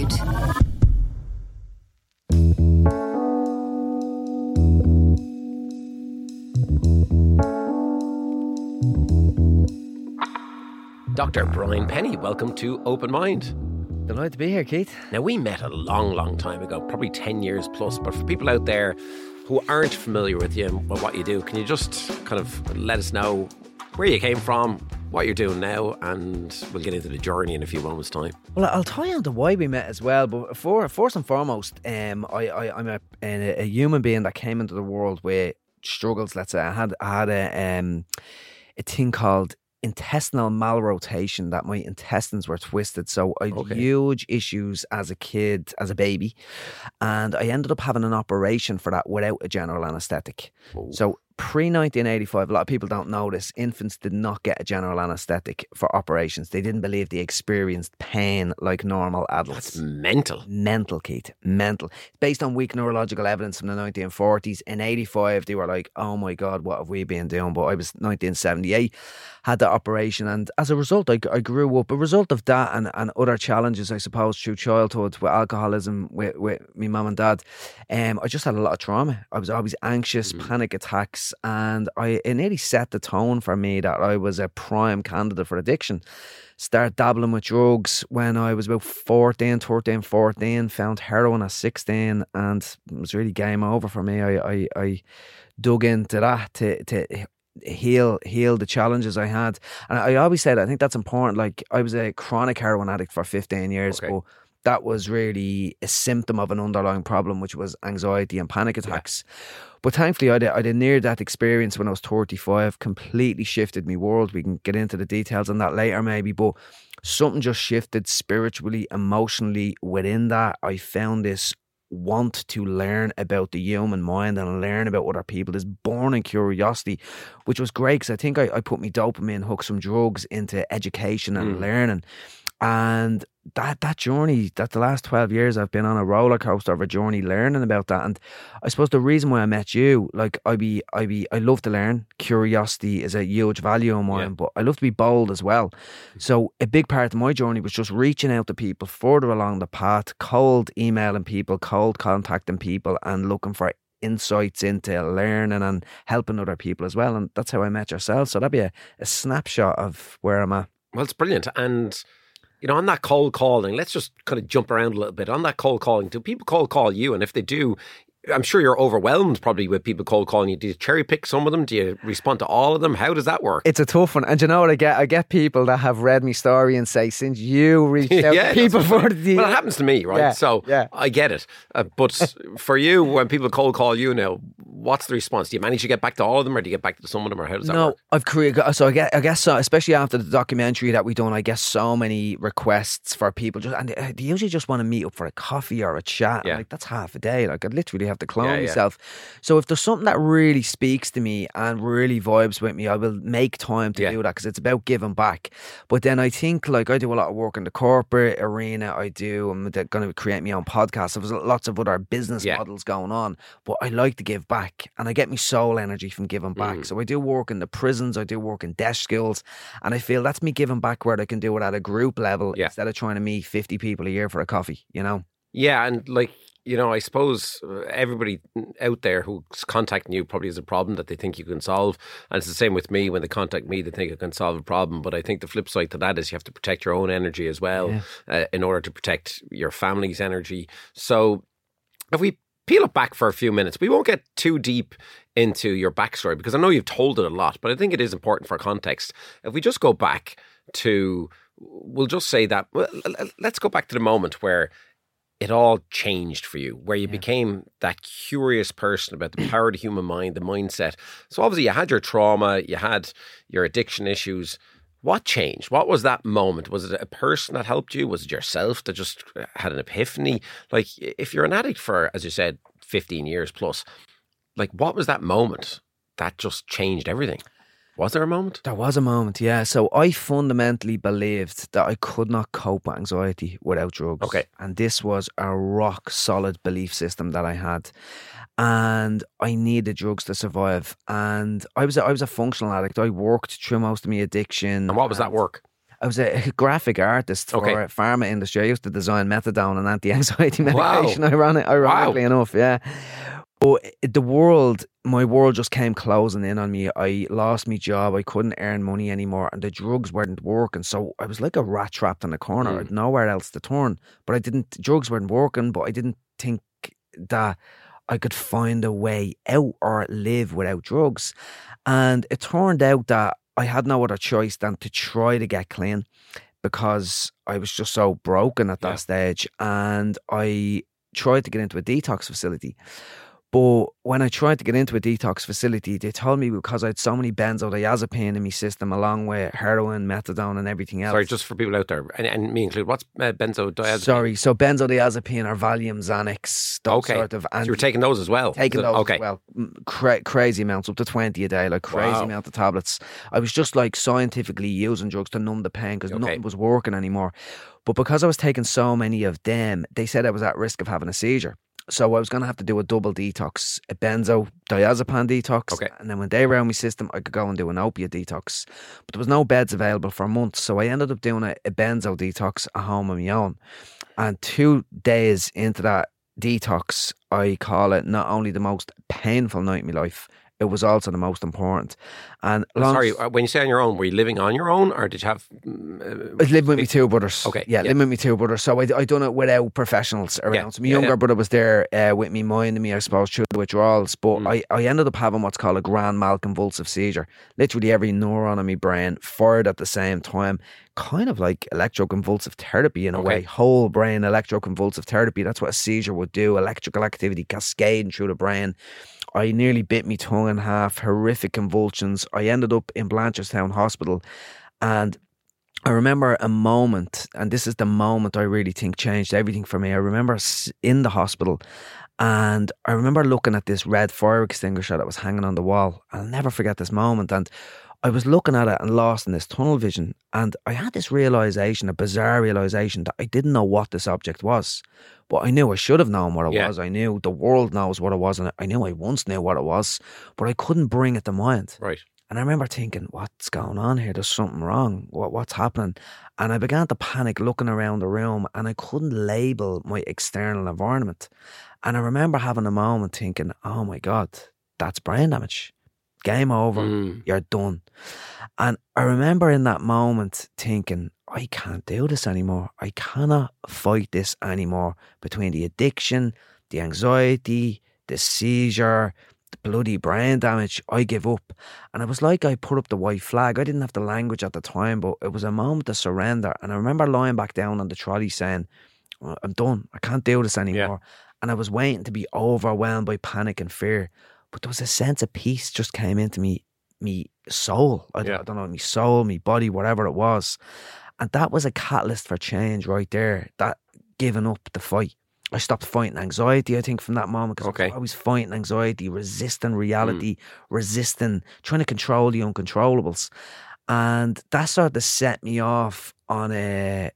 Mind. Dr. Brian Penny, welcome to Open Mind. Delighted to be here, Keith. Now, we met a long time ago, probably 10 years plus, but for people out there who aren't familiar with you and what you do, can you just kind of let us know where you came from, what you're doing now, and we'll get into the journey in a few moments' time. Well, I'll tie on to why we met as well, but first and foremost, I'm a human being that came into the world with struggles, let's say. I had a thing called intestinal malrotation, that my intestines were twisted, so I had huge issues as a kid, as a baby, and I ended up having an operation for that without a general anaesthetic. So pre-1985, a lot of people don't know this, infants did not get a general anaesthetic for operations. They didn't believe they experienced pain like normal adults. That's mental. Mental, Keith. Mental. Based on weak neurological evidence from the 1940s. In 85, they were like, oh my God, what have we been doing? But I was 1978, had the operation, and as a result, I grew up. A result of that and other challenges, I suppose, through childhood with alcoholism, with my mum and dad, I just had a lot of trauma. I was always anxious, panic attacks, and it nearly set the tone for me that I was a prime candidate for addiction. Started dabbling with drugs when I was about 13, 14, found heroin at 16, and it was really game over for me. I dug into that to heal the challenges I had. And I always said, I think that's important, like I was a chronic heroin addict for 15 years, but that was really a symptom of an underlying problem, which was anxiety and panic attacks. But thankfully, I had a near-death experience when I was 35, completely shifted my world. We can get into the details on that later maybe, but something just shifted spiritually, emotionally within that. I found this want to learn about the human mind and learn about other people, this burning curiosity, which was great because I think I put my dopamine hooks from drugs into education and learning. And that journey, that the last 12 years I've been on a roller coaster of a journey learning about that. And I suppose the reason why I met you, like I love to learn. Curiosity is a huge value of mine, but I love to be bold as well. So a big part of my journey was just reaching out to people further along the path, cold emailing people, cold contacting people, and looking for insights into learning and helping other people as well. And that's how I met yourself. So that'd be a snapshot of where I'm at. Well, it's brilliant. And you know, on that cold calling, let's just kind of jump around a little bit. On that cold calling, do people cold call you? And if they do, I'm sure you're overwhelmed probably with people cold calling you. Do you cherry pick some of them? Do you respond to all of them? How does that work? It's a tough one. And you know what I get? I get people that have read my story and say, since you reached out to people for the... Well, it happens to me, right? I get it. But for you, when people cold call you now, what's the response? Do you manage to get back to all of them, or do you get back to some of them, or how does that work? I've created... So I guess so, especially after the documentary that we done, I get so many requests for people, and they usually just want to meet up for a coffee or a chat. Yeah. Like, that's half a day. Like, I'd literally have to clone myself. So if there's something that really speaks to me and really vibes with me, I will make time to do that, because it's about giving back. But then I think, like, I do a lot of work in the corporate arena. I'm going to create my own podcast. So there's lots of other business models going on, but I like to give back, and I get my soul energy from giving back. So I do work in the prisons, I do work in desk schools, and I feel that's me giving back where I can do it at a group level instead of trying to meet 50 people a year for a coffee, you know? Yeah, and like, you know, I suppose everybody out there who's contacting you probably has a problem that they think you can solve. And it's the same with me. When they contact me, they think I can solve a problem. But I think the flip side to that is you have to protect your own energy as well in order to protect your family's energy. So if we peel it back for a few minutes, we won't get too deep into your backstory, because I know you've told it a lot, but I think it is important for context. If we just go back to, we'll just say that, well, let's go back to the moment where it all changed for you, where you became that curious person about the power of the human mind, the mindset. So obviously you had your trauma, you had your addiction issues. What changed? What was that moment? Was it a person that helped you? Was it yourself that just had an epiphany? Like, if you're an addict for, as you said, 15 years plus, like, what was that moment that just changed everything? Was there a moment? There was a moment, yeah. So I fundamentally believed that I could not cope with anxiety without drugs. Okay. And this was a rock solid belief system that I had. And I needed drugs to survive. And I was a functional addict. I worked through most of my addiction. And what was that work? I was a graphic artist for a pharma industry. I used to design methadone and anti-anxiety medication, ironically enough, yeah. But my world just came closing in on me. I lost my job. I couldn't earn money anymore and the drugs weren't working. So I was like a rat trapped in a corner. I had nowhere else to turn. But drugs weren't working, but I didn't think that I could find a way out or live without drugs. And it turned out that I had no other choice than to try to get clean because I was just so broken at that stage. And I tried to get into a detox facility. But when I tried to get into a detox facility, they told me because I had so many benzodiazepine in my system, along with heroin, methadone, and everything else. Sorry, just for people out there, and me included, what's benzodiazepine? Sorry, so benzodiazepine are Valium, Xanax, sort of. So you were taking those as well? Taking those as well. Crazy amounts, up to 20 a day, like crazy amount of tablets. I was just like scientifically using drugs to numb the pain because nothing was working anymore. But because I was taking so many of them, they said I was at risk of having a seizure. So I was going to have to do a double detox, a benzodiazepine detox. And then when they were out of my system, I could go and do an opiate detox. But there was no beds available for months. So I ended up doing a benzo detox at home on my own. And 2 days into that detox, I call it not only the most painful night in my life, it was also the most important. And sorry, when you say on your own, were you living on your own or did you have... I was living with my two brothers. Living with my two brothers. So I done it without professionals around. So my younger brother was there with me, minding me, I suppose, through the withdrawals. But I ended up having what's called a grand mal convulsive seizure. Literally every neuron in my brain fired at the same time. Kind of like electroconvulsive therapy in a way. Whole brain electroconvulsive therapy. That's what a seizure would do. Electrical activity cascading through the brain. I nearly bit my tongue in half, horrific convulsions. I ended up in Blanchardstown Hospital and I remember a moment, and this is the moment I really think changed everything for me. I remember in the hospital and I remember looking at this red fire extinguisher that was hanging on the wall. I'll never forget this moment. And I was looking at it and lost in this tunnel vision. And I had this realisation, a bizarre realisation that I didn't know what this object was. But I knew I should have known what it was. I knew the world knows what it was. And I knew I once knew what it was. But I couldn't bring it to mind. Right. And I remember thinking, what's going on here? There's something wrong. What's happening? And I began to panic looking around the room and I couldn't label my external environment. And I remember having a moment thinking, oh my God, that's brain damage. Game over. You're done. And I remember in that moment thinking, I can't do this anymore. I cannot fight this anymore. Between the addiction, the anxiety, the seizure, the bloody brain damage, I give up. And it was like I put up the white flag. I didn't have the language at the time, but it was a moment of surrender. And I remember lying back down on the trolley saying, I'm done. I can't do this anymore. And I was waiting to be overwhelmed by panic and fear. But there was a sense of peace just came into me soul. I don't know, me soul, me body, whatever it was. And that was a catalyst for change right there. That giving up the fight. I stopped fighting anxiety, I think, from that moment. Because I was fighting anxiety, resisting reality, trying to control the uncontrollables. And that sort of set me off on a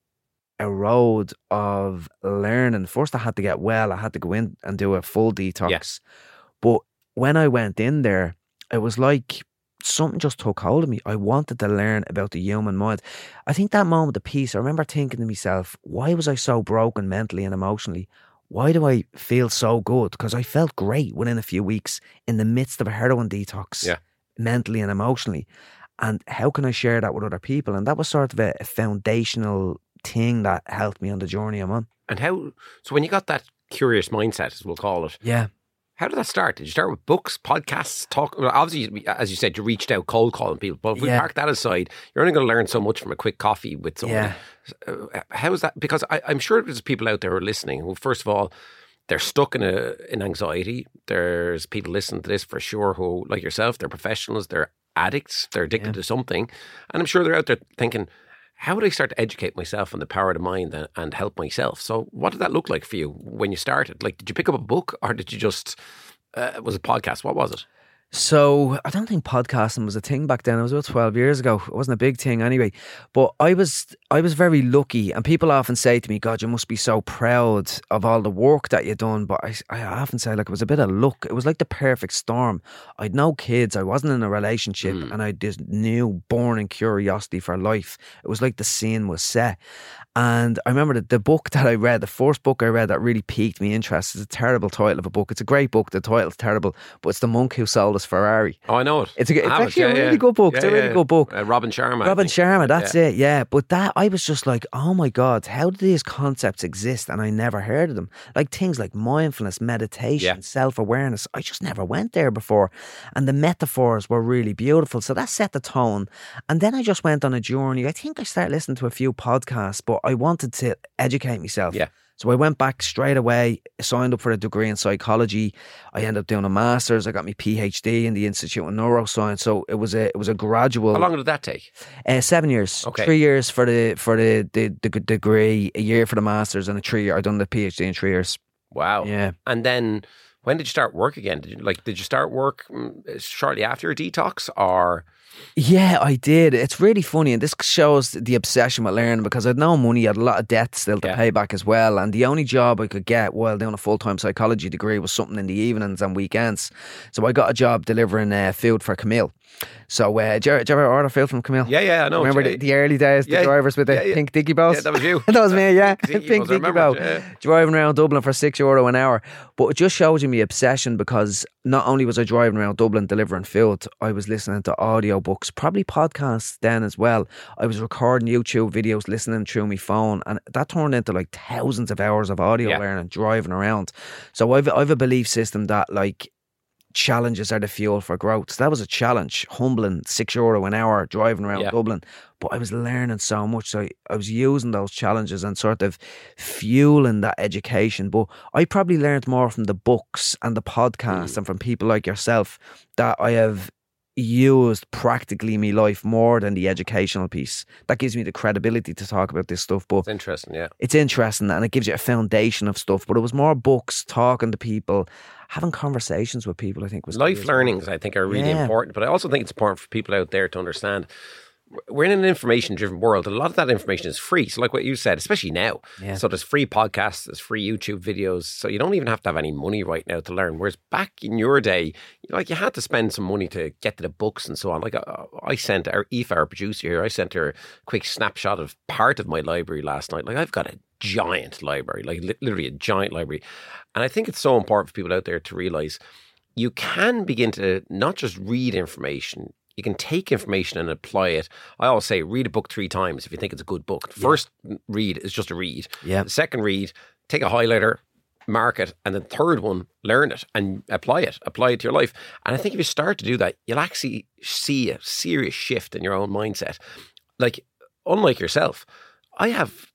road of learning. First, I had to get well. I had to go in and do a full detox. Yes. But when I went in there, it was like something just took hold of me. I wanted to learn about the human mind. I think that moment of peace, I remember thinking to myself, why was I so broken mentally and emotionally? Why do I feel so good? Because I felt great within a few weeks in the midst of a heroin detox, mentally and emotionally. And how can I share that with other people? And that was sort of a foundational thing that helped me on the journey I'm on. And so when you got that curious mindset, as we'll call it, how did that start? Did you start with books, podcasts, talk? Well, obviously, as you said, you reached out cold calling people. But if we park that aside, you're only going to learn so much from a quick coffee with someone. How is that? Because I'm sure there's people out there who are listening who, first of all, they're stuck in anxiety. There's people listening to this for sure who, like yourself, they're professionals, they're addicts, they're addicted to something. And I'm sure they're out there thinking, how would I start to educate myself on the power of the mind and help myself? So what did that look like for you when you started? Like, did you pick up a book or did you just, was it podcast? What was it? So I don't think podcasting was a thing back then. It was about 12 years ago. It wasn't a big thing anyway. But I was very lucky, and people often say to me, God, you must be so proud of all the work that you've done. But I often say, like, it was a bit of luck. It was like the perfect storm. I'd no kids, I wasn't in a relationship, and I had this new burning curiosity for life. It was like the scene was set. And I remember the book that I read, the first book I read that really piqued me interest. It's a terrible title of a book. It's a great book. The title's terrible, but it's The Monk Who Sold Us Ferrari. Oh, I know it. It's actually a really good book. It's a really good book. Robin Sharma. Robin Sharma, that's it, yeah. But that, I was just like, oh my God, how do these concepts exist? And I never heard of them. Like things like mindfulness, meditation, self-awareness. I just never went there before. And the metaphors were really beautiful. So that set the tone. And then I just went on a journey. I think I started listening to a few podcasts, but I wanted to educate myself. Yeah. So I went back straight away, signed up for a degree in psychology. I ended up doing a master's. I got my PhD in the Institute of Neuroscience. So it was a gradual. How long did that take? 7 years. Okay. 3 years for the degree, a year for the master's, and a 3 year. I done the PhD in 3 years. Wow. Yeah. And then when did you start work again? Did you start work shortly after your detox, or? Yeah, I did. It's really funny, and this shows the obsession with learning, because I had no money, I had a lot of debt still to pay back as well, and the only job I could get while doing a full-time psychology degree was something in the evenings and weekends. So I got a job delivering food for Camille. So did you ever order food from Camille? Yeah, I know. Remember the early days, the drivers with the pink dicky bows? Yeah, that was you. That was me, yeah. Pink dicky bow. Driving around Dublin for €6 an hour. But it just shows you my obsession, because not only was I driving around Dublin delivering food, I was listening to audiobooks, probably podcasts then as well. I was recording YouTube videos, listening through my phone, and that turned into like thousands of hours of audio learning, driving around. So I've a belief system that, like, challenges are the fuel for growth. So that was a challenge, humbling, €6 an hour driving around Dublin. But I was learning so much. So I was using those challenges and sort of fueling that education. But I probably learned more from the books and the podcasts and from people like yourself that I have used practically in my life more than the educational piece. That gives me the credibility to talk about this stuff. But it's interesting, yeah. It's interesting, and it gives you a foundation of stuff. But it was more books, talking to people, having conversations with people, I think was life learnings, I think, are really important. But I also think it's important for people out there to understand we're in an information-driven world, and a lot of that information is free. So like what you said, especially now. Yeah. So there's free podcasts, there's free YouTube videos. So you don't even have to have any money right now to learn. Whereas back in your day, like, you had to spend some money to get to the books and so on. Like I sent Aoife, our producer here, I sent her a quick snapshot of part of my library last night. Like, I've got a giant library, like literally a giant library. And I think it's so important for people out there to realise you can begin to not just read information, you can take information and apply it. I always say, read a book 3 times if you think it's a good book. The first read is just a read. Yeah. The second read, take a highlighter, mark it, and the third one, learn it and apply it to your life. And I think if you start to do that, you'll actually see a serious shift in your own mindset. Like, unlike yourself, I have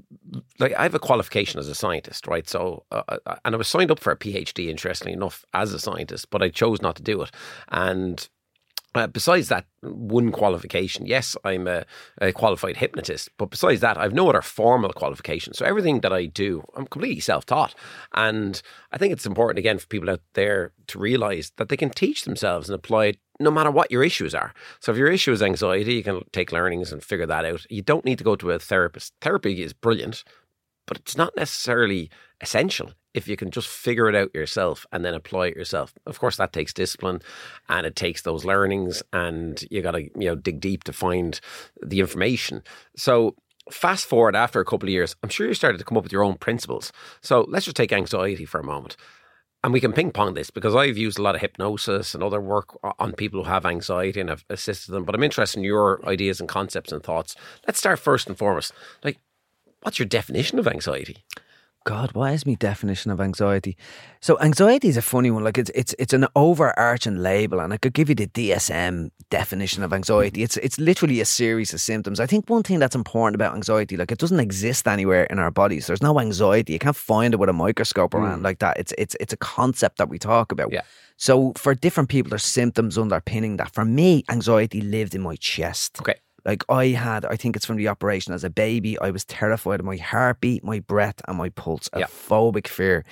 a qualification as a scientist, right? So, and I was signed up for a PhD, interestingly enough, as a scientist, but I chose not to do it. And besides that one qualification, yes, I'm a qualified hypnotist, but besides that, I've no other formal qualification. So everything that I do, I'm completely self-taught. And I think it's important, again, for people out there to realise that they can teach themselves and apply it no matter what your issues are. So if your issue is anxiety, you can take learnings and figure that out. You don't need to go to a therapist. Therapy is brilliant, but it's not necessarily essential if you can just figure it out yourself and then apply it yourself. Of course, that takes discipline, and it takes those learnings, and you got to dig deep to find the information. So fast forward after a couple of years, I'm sure you started to come up with your own principles. So let's just take anxiety for a moment. And we can ping pong this, because I've used a lot of hypnosis and other work on people who have anxiety and have assisted them. But I'm interested in your ideas and concepts and thoughts. Let's start first and foremost. Like, what's your definition of anxiety? God, what is my definition of anxiety? So anxiety is a funny one. Like, it's an overarching label, and I could give you the DSM definition of anxiety. It's literally a series of symptoms. I think one thing that's important about anxiety, like, it doesn't exist anywhere in our bodies. There's no anxiety. You can't find it with a microscope around like that. It's a concept that we talk about. Yeah. So for different people, there's symptoms underpinning that. For me, anxiety lived in my chest. Okay. Like I think it's from the operation as a baby, I was terrified of my heartbeat, my breath and my pulse, a phobic fear.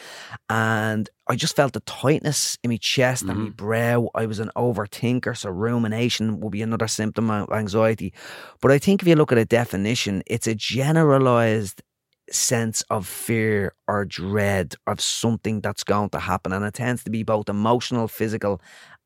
And I just felt the tightness in my chest and my brow. I was an overthinker, so rumination will be another symptom of anxiety. But I think if you look at a definition, it's a generalized sense of fear or dread of something that's going to happen. And it tends to be both emotional, physical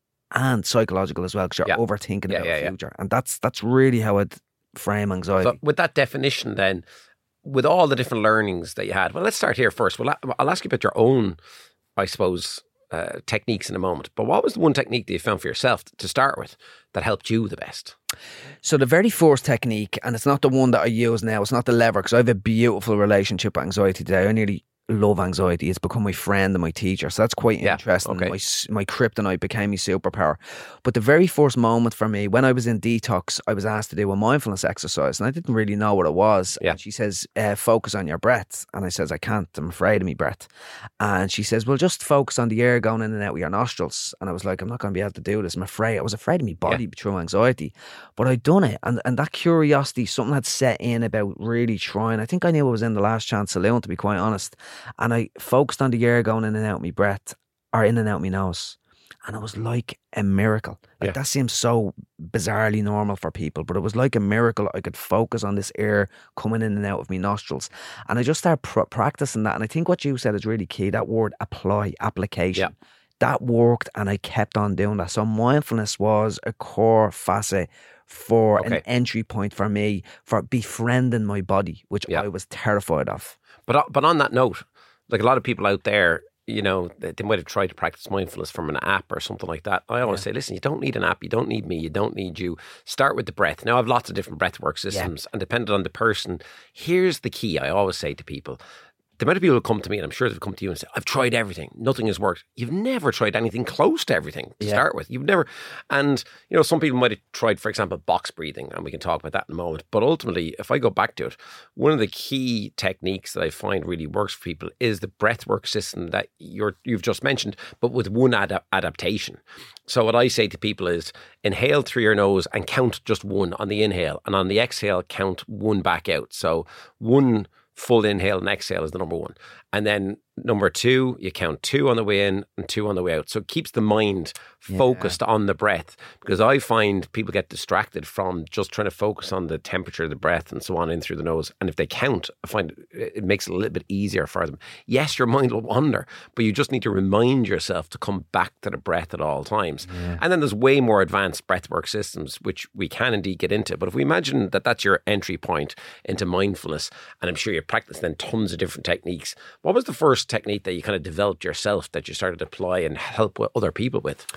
and psychological as well, because you're overthinking about the future. And that's really how I'd frame anxiety. So with that definition then, with all the different learnings that you had, well, let's start here first. Well, I'll ask you about your own, I suppose, techniques in a moment. But what was the one technique that you found for yourself to start with that helped you the best? So the very first technique, and it's not the one that I use now, it's not the lever, because I have a beautiful relationship with anxiety today. I nearly love anxiety. It's become my friend and my teacher. So that's quite interesting. Okay. My kryptonite became my superpower. But the very first moment for me, when I was in detox, I was asked to do a mindfulness exercise and I didn't really know what it was. Yeah. And she says, focus on your breath. And I says, I can't. I'm afraid of my breath. And she says, well, just focus on the air going in and out with your nostrils. And I was like, I'm not going to be able to do this. I'm afraid. I was afraid of my body through anxiety. But I'd done it. And that curiosity, something had set in about really trying. I think I knew I was in the Last Chance Saloon, to be quite honest. And I focused on the air going in and out of my breath, or in and out of my nose. And it was like a miracle. Like that seems so bizarrely normal for people, but it was like a miracle. I could focus on this air coming in and out of my nostrils. And I just started practicing that. And I think what you said is really key, that word application. Yeah. That worked and I kept on doing that. So mindfulness was a core facet for an entry point for me for befriending my body, which I was terrified of. But on that note, like a lot of people out there, you know, they might have tried to practice mindfulness from an app or something like that. I always say, listen, you don't need an app. You don't need me. You don't need you. Start with the breath. Now, I have lots of different breathwork systems and depending on the person, here's the key I always say to people. The amount of people who come to me, and I'm sure they've come to you and say, I've tried everything. Nothing has worked. You've never tried anything close to everything to start with. You've never. And, you know, some people might have tried, for example, box breathing, and we can talk about that in a moment. But ultimately, if I go back to it, one of the key techniques that I find really works for people is the breathwork system that you've just mentioned, but with one adaptation. So what I say to people is inhale through your nose and count just one on the inhale. And on the exhale, count one back out. So one full inhale and exhale is the number one. And then number two, you count two on the way in and two on the way out. So it keeps the mind focused on the breath, because I find people get distracted from just trying to focus on the temperature of the breath and so on in through the nose. And if they count, I find it makes it a little bit easier for them. Yes, your mind will wander, but you just need to remind yourself to come back to the breath at all times. Yeah. And then there's way more advanced breathwork systems, which we can indeed get into. But if we imagine that that's your entry point into mindfulness, and I'm sure you practiced then tons of different techniques, what was the first technique that you kind of developed yourself that you started to apply and help other people with?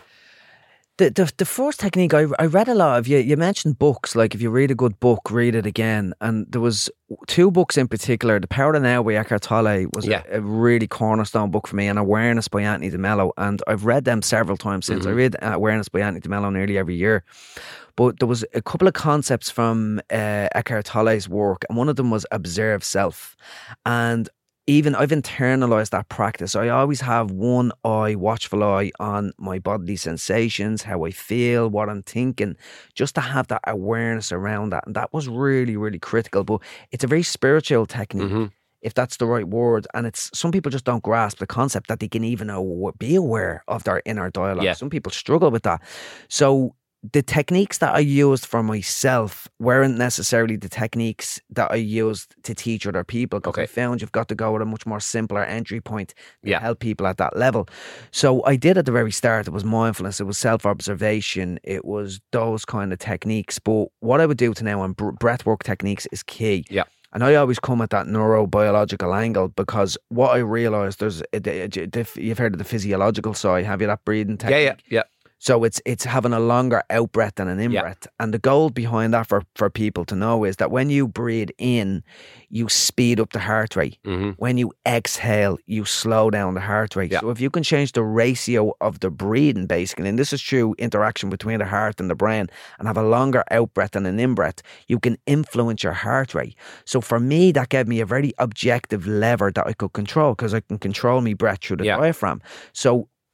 The first technique, I read a lot of, you mentioned books, like if you read a good book, read it again. And there was two books in particular. The Power of Now by Eckhart Tolle was a really cornerstone book for me, and Awareness by Anthony DeMello. And I've read them several times since. I read Awareness by Anthony DeMello nearly every year. But there was a couple of concepts from Eckhart Tolle's work, and one of them was observe self. And even I've internalized that practice. I always have one eye, watchful eye on my bodily sensations, how I feel, what I'm thinking, just to have that awareness around that. And that was really, really critical. But it's a very spiritual technique, if that's the right word. And it's some people just don't grasp the concept that they can even be aware of their inner dialogue. Yeah. Some people struggle with that. So the techniques that I used for myself weren't necessarily the techniques that I used to teach other people, because I found you've got to go with a much more simpler entry point to help people at that level. So I did at the very start, it was mindfulness, it was self-observation, it was those kind of techniques. But what I would do to now on breathwork techniques is key. Yeah. And I always come at that neurobiological angle, because what I realised, you've heard of the physiological side, have you, that breathing technique? Yeah. So it's having a longer out breath than an in breath. And the goal behind that for people to know is that when you breathe in, you speed up the heart rate. When you exhale, you slow down the heart rate. So if you can change the ratio of the breathing, basically, and this is through interaction between the heart and the brain, and have a longer out breath than an in breath, you can influence your heart rate. So for me, that gave me a very objective lever that I could control, because I can control my breath through the diaphragm. So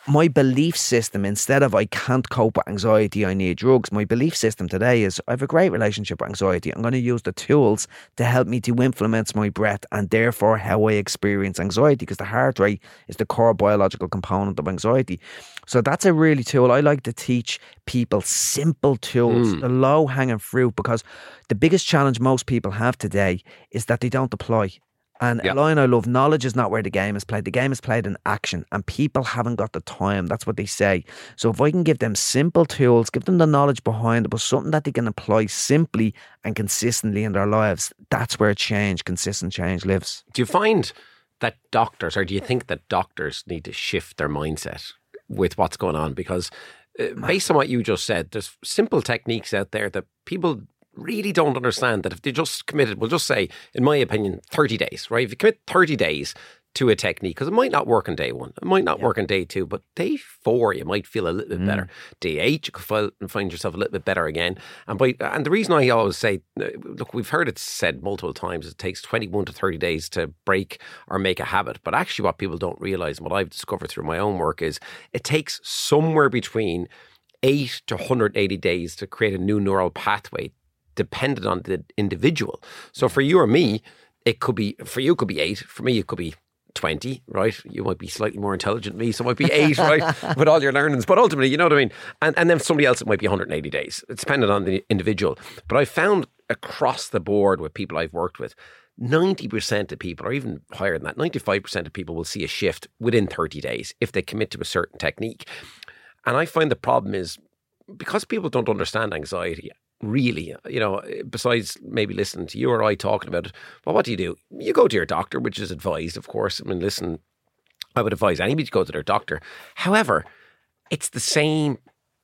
my belief system, instead of I can't cope with anxiety, I need drugs, my belief system today is I have a great relationship with anxiety. I'm going to use the tools to help me to influence my breath and therefore how I experience anxiety, because the heart rate is the core biological component of anxiety. So that's a really tool. I like to teach people simple tools, the low hanging fruit, because the biggest challenge most people have today is that they don't apply. And a line I love, knowledge is not where the game is played. The game is played in action, and people haven't got the time. That's what they say. So if I can give them simple tools, give them the knowledge behind it, but something that they can apply simply and consistently in their lives, that's where consistent change lives. Do you find that doctors, or do you think that doctors need to shift their mindset with what's going on? Because based on what you just said, there's simple techniques out there that people really don't understand, that if they just committed, we'll just say, in my opinion, 30 days, right? If you commit 30 days to a technique, because it might not work on day 1, it might not work on day 2, but day 4 you might feel a little bit better. Day 8 you could find yourself a little bit better again. And the reason I always say, look, we've heard it said multiple times, it takes 21 to 30 days to break or make a habit. But actually what people don't realise, and what I've discovered through my own work, is it takes somewhere between 8 to 180 days to create a new neural pathway, dependent on the individual. So for you or me, for you it could be 8, for me it could be 20, right? You might be slightly more intelligent than me, so it might be 8, right? With all your learnings. But ultimately, you know what I mean? And then for somebody else, it might be 180 days. It's dependent on the individual. But I found across the board with people I've worked with, 90% of people, or even higher than that, 95% of people will see a shift within 30 days if they commit to a certain technique. And I find the problem is, because people don't understand anxiety, really, besides maybe listening to you or I talking about it, well, what do? You go to your doctor, which is advised, of course. I mean, listen, I would advise anybody to go to their doctor. However, it's the same,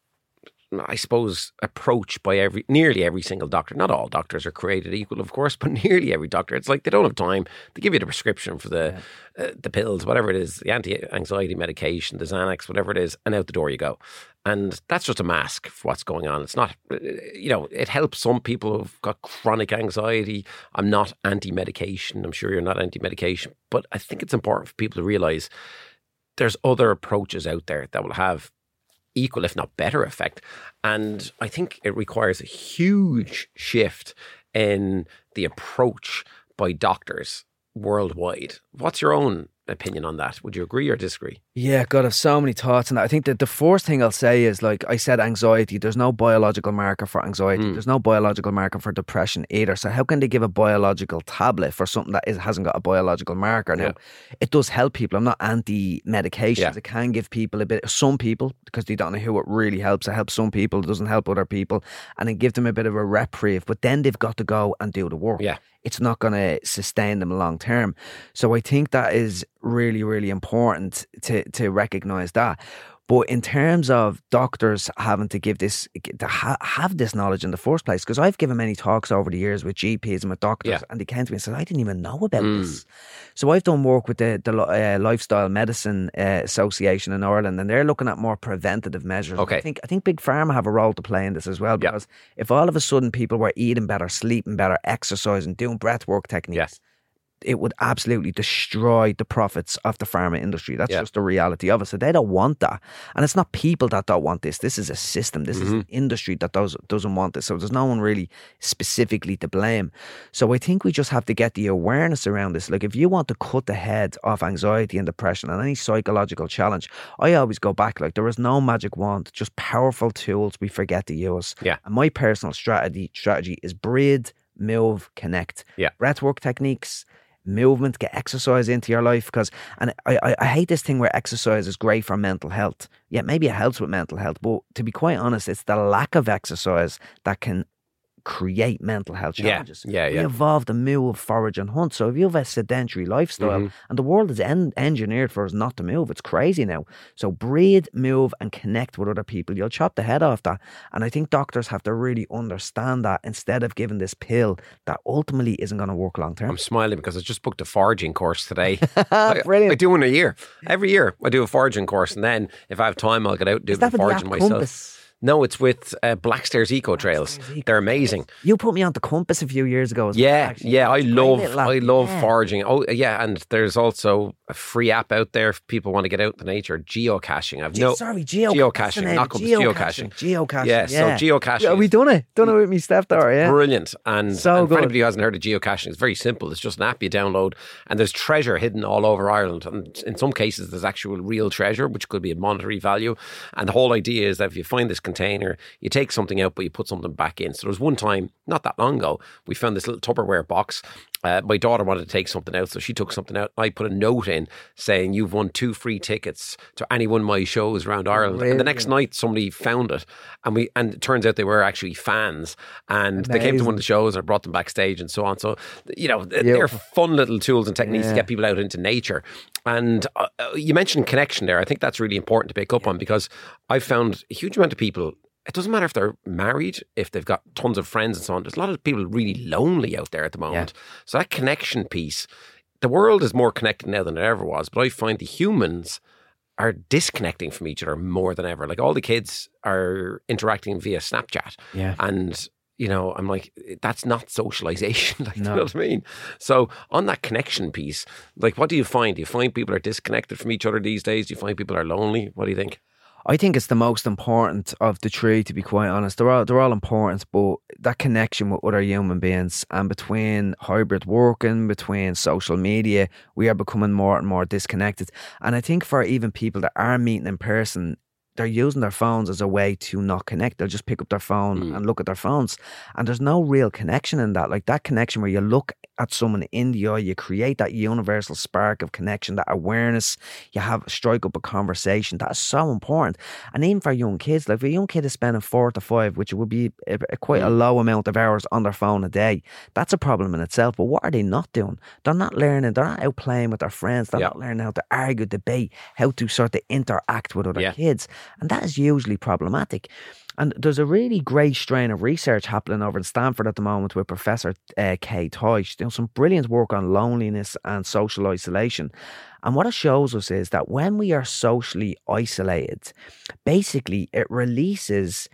I suppose, approach by nearly every single doctor. Not all doctors are created equal, of course, but nearly every doctor. It's like they don't have time. They give you the prescription for the pills, whatever it is, the anti-anxiety medication, the Xanax, whatever it is, and out the door you go. And that's just a mask for what's going on. It's not, it helps some people who've got chronic anxiety. I'm not anti-medication. I'm sure you're not anti-medication. But I think it's important for people to realise there's other approaches out there that will have equal, if not better, effect. And I think it requires a huge shift in the approach by doctors worldwide. What's your own opinion on that? Would you agree or disagree? Yeah, God, I have so many thoughts on that. I think that the first thing I'll say is, like I said, anxiety. There's no biological marker for anxiety. There's no biological marker for depression either. So how can they give a biological tablet for something that hasn't got a biological marker? Now, it does help people. I'm not anti-medications. It can give people some people, because they don't know who it really helps. It helps some people. It doesn't help other people. And it gives them a bit of a reprieve. But then they've got to go and do the work. Yeah. It's not going to sustain them long term. So I think that is really, really important to recognise that. But in terms of doctors having to give this, have this knowledge in the first place, because I've given many talks over the years with GPs and with doctors, and they came to me and said, I didn't even know about this. So I've done work with the Lifestyle Medicine Association in Ireland, and they're looking at more preventative measures. Okay. I think Big Pharma have a role to play in this as well, because if all of a sudden people were eating better, sleeping better, exercising, doing breath work techniques, it would absolutely destroy the profits of the pharma industry. That's just the reality of it. So they don't want that. And it's not people that don't want this. This is a system. This is an industry that doesn't want this. So there's no one really specifically to blame. So I think we just have to get the awareness around this. Like, if you want to cut the head off anxiety and depression and any psychological challenge, I always go back, like, there is no magic wand, just powerful tools we forget to use. Yeah. And my personal strategy is breathe, move, connect. Yeah. Breathwork techniques, movement, get exercise into your life, because, and I hate this thing where exercise is great for mental health. Yeah, maybe it helps with mental health, but to be quite honest, it's the lack of exercise that can create mental health challenges. We evolved to move, forage and hunt. So if you have a sedentary lifestyle, and the world is engineered for us not to move, it's crazy now. So breathe, move and connect with other people. You'll chop the head off that. And I think doctors have to really understand that, instead of giving this pill that ultimately isn't going to work long term. I'm smiling because I just booked a foraging course today. Brilliant. I do one a year. Every year I do a foraging course, and then if I have time I'll get out and do the foraging myself. Compass? No, it's with Blackstairs Eco Trails. They're amazing. You put me on the Compass a few years ago. I love foraging. Oh, yeah, and there's also a free app out there if people want to get out in nature. Geocaching. Geocaching. Knock up geocaching. Geocaching. Yeah, so geocaching. Yeah, we done it. Done it with me stepdaughter, yeah. Brilliant. And So for good. anybody who hasn't heard of geocaching, it's very simple. It's just an app you download, and there's treasure hidden all over Ireland. And in some cases, there's actual real treasure, which could be a monetary value. And the whole idea is that if you find this container, you take something out, but you put something back in. So there was one time, not that long ago, we found this little Tupperware box. My daughter wanted to take something out, so she took something out. I put a note in saying, "You've won 2 free tickets to any one of my shows around Ireland." And the next night, somebody found it, and it turns out they were actually fans, and they came to one of the shows, and I brought them backstage, and so on. So they're fun little tools and techniques to get people out into nature. And you mentioned connection there. I think that's really important to pick up on, because I've found a huge amount of people. It doesn't matter if they're married, if they've got tons of friends and so on. There's a lot of people really lonely out there at the moment. So that connection piece, the world is more connected now than it ever was. But I find the humans are disconnecting from each other more than ever. Like, all the kids are interacting via Snapchat. Yeah. And, I'm like, that's not socialization. You know what I mean? So on that connection piece, like, what do you find? Do you find people are disconnected from each other these days? Do you find people are lonely? What do you think? I think it's the most important of the three, to be quite honest. They're all important, but that connection with other human beings, and between hybrid working, between social media, we are becoming more and more disconnected. And I think for even people that are meeting in person, they're using their phones as a way to not connect. They'll just pick up their phone and look at their phones. And there's no real connection in that. Like, that connection where you look at someone in the eye, you create that universal spark of connection, that awareness, you strike up a conversation. That is so important. And even for young kids, like, if a young kid is spending 4 to 5, which would be quite a low amount of hours on their phone a day, that's a problem in itself. But what are they not doing? They're not learning. They're not out playing with their friends. They're not learning how to argue, debate, how to sort of interact with other kids. And that is usually problematic. And there's a really great strain of research happening over in Stanford at the moment with Professor Kay Teich, doing some brilliant work on loneliness and social isolation. And what it shows us is that when we are socially isolated, basically it releases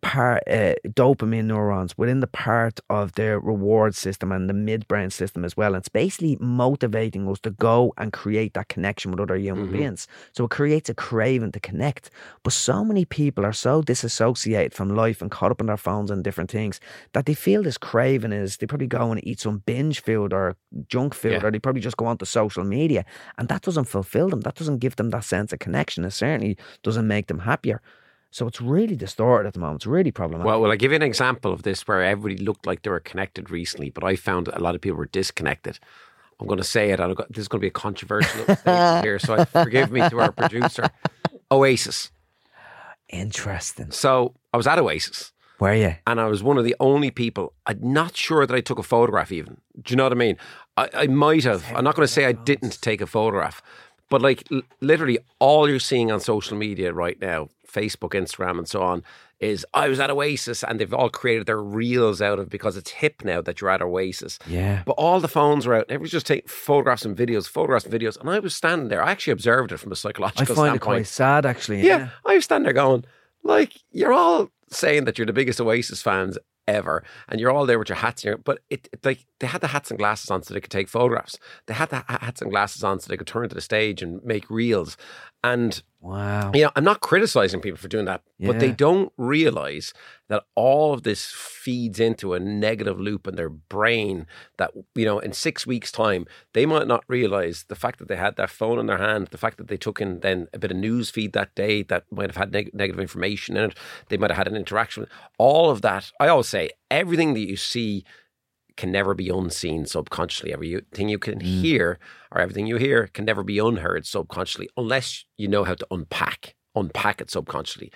dopamine neurons within the part of the reward system and the midbrain system as well. And it's basically motivating us to go and create that connection with other human beings. So it creates a craving to connect. But so many people are so disassociated from life and caught up in their phones and different things that they feel this craving is, they probably go and eat some binge food or junk food, or they probably just go onto social media, and that doesn't fulfill them. That doesn't give them that sense of connection. It certainly doesn't make them happier. So it's really distorted at the moment. It's really problematic. Well, I'll give you an example of this where everybody looked like they were connected recently, but I found a lot of people were disconnected. I'm going to say it. This is going to be a controversial statement here, so forgive me to our producer. Oasis. Interesting. So I was at Oasis. Were you? And I was one of the only people. I'm not sure that I took a photograph even. Do you know what I mean? I might have. I'm not going to say I didn't take a photograph. But like literally all you're seeing on social media right now, Facebook, Instagram and so on, is I was at Oasis, and they've all created their reels out of, because it's hip now that you're at Oasis. Yeah. But all the phones were out. Everybody's just taking photographs and videos. And I was standing there. I actually observed it from a psychological standpoint. I find it quite sad, actually. Yeah. I was standing there going, like, you're all saying that you're the biggest Oasis fans ever, and you're all there with your hats, but like they had the hats and glasses on so they could take photographs. They had the hats and glasses on so they could turn to the stage and make reels. And wow, I'm not criticizing people for doing that, but they don't realize that all of this feeds into a negative loop in their brain that, in 6 weeks' time, they might not realize the fact that they had their phone in their hand, the fact that they took in then a bit of news feed that day that might have had negative information in it. They might have had an interaction with all of that. I always say everything that you see can never be unseen subconsciously. Everything you can hear, or everything you hear, can never be unheard subconsciously, unless you know how to unpack it subconsciously.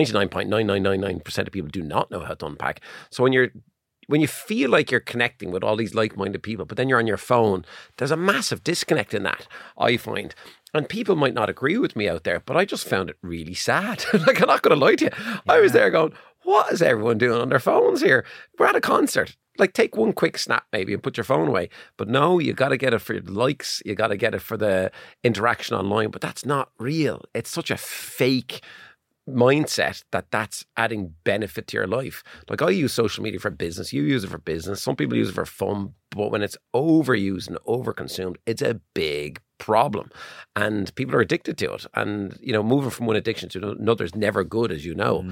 99.9999% of people do not know how to unpack. So when you feel like you're connecting with all these like-minded people, but then you're on your phone, there's a massive disconnect in that, I find. And people might not agree with me out there, but I just found it really sad. Like, I'm not going to lie to you. Yeah. I was there going, what is everyone doing on their phones here? We're at a concert. Like, take one quick snap maybe and put your phone away. But no, you got to get it for the likes. You got to get it for the interaction online. But that's not real. It's such a fake mindset that that's adding benefit to your life. Like I use social media for business, you use it for business, some people use it for fun, but when it's overused and overconsumed, it's a big problem and people are addicted to it, and moving from one addiction to another is never good, as you know.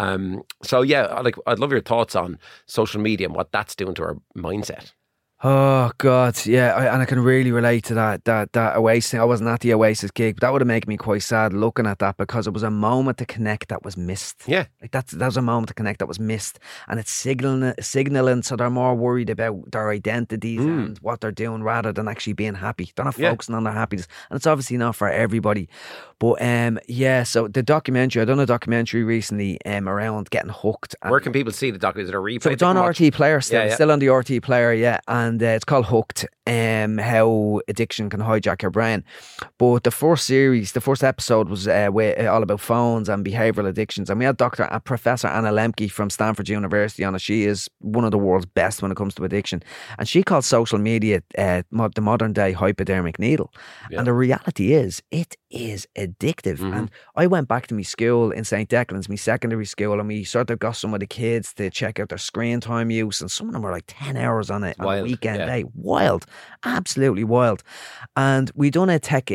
So yeah, I'd love your thoughts on social media and what that's doing to our mindset. Oh God, yeah, and I can really relate to that Oasis thing. I wasn't at the Oasis gig, but that would have made me quite sad looking at that, because it was a moment to connect that was missed. Yeah, like that was a moment to connect that was missed, and it's signaling, so they're more worried about their identities and what they're doing rather than actually being happy. They're not focusing on their happiness, and it's obviously not for everybody. But so the documentary, I done a documentary recently around getting hooked. Where can people see the documentary? Is it a replay? So it's on RT Player still, still on the RT Player, and it's called Hooked, how addiction can hijack your brain. But the first episode was all about phones and behavioural addictions, and we had Professor Anna Lemke from Stanford University on it. She is one of the world's best when it comes to addiction, and she calls social media the modern day hypodermic needle. And the reality is, it is addictive. And I went back to my school in St. Declan's, my secondary school, and we sort of got some of the kids to check out their screen time use, and some of them were like 10 hours on a weekend day. Wild, absolutely wild. And we done a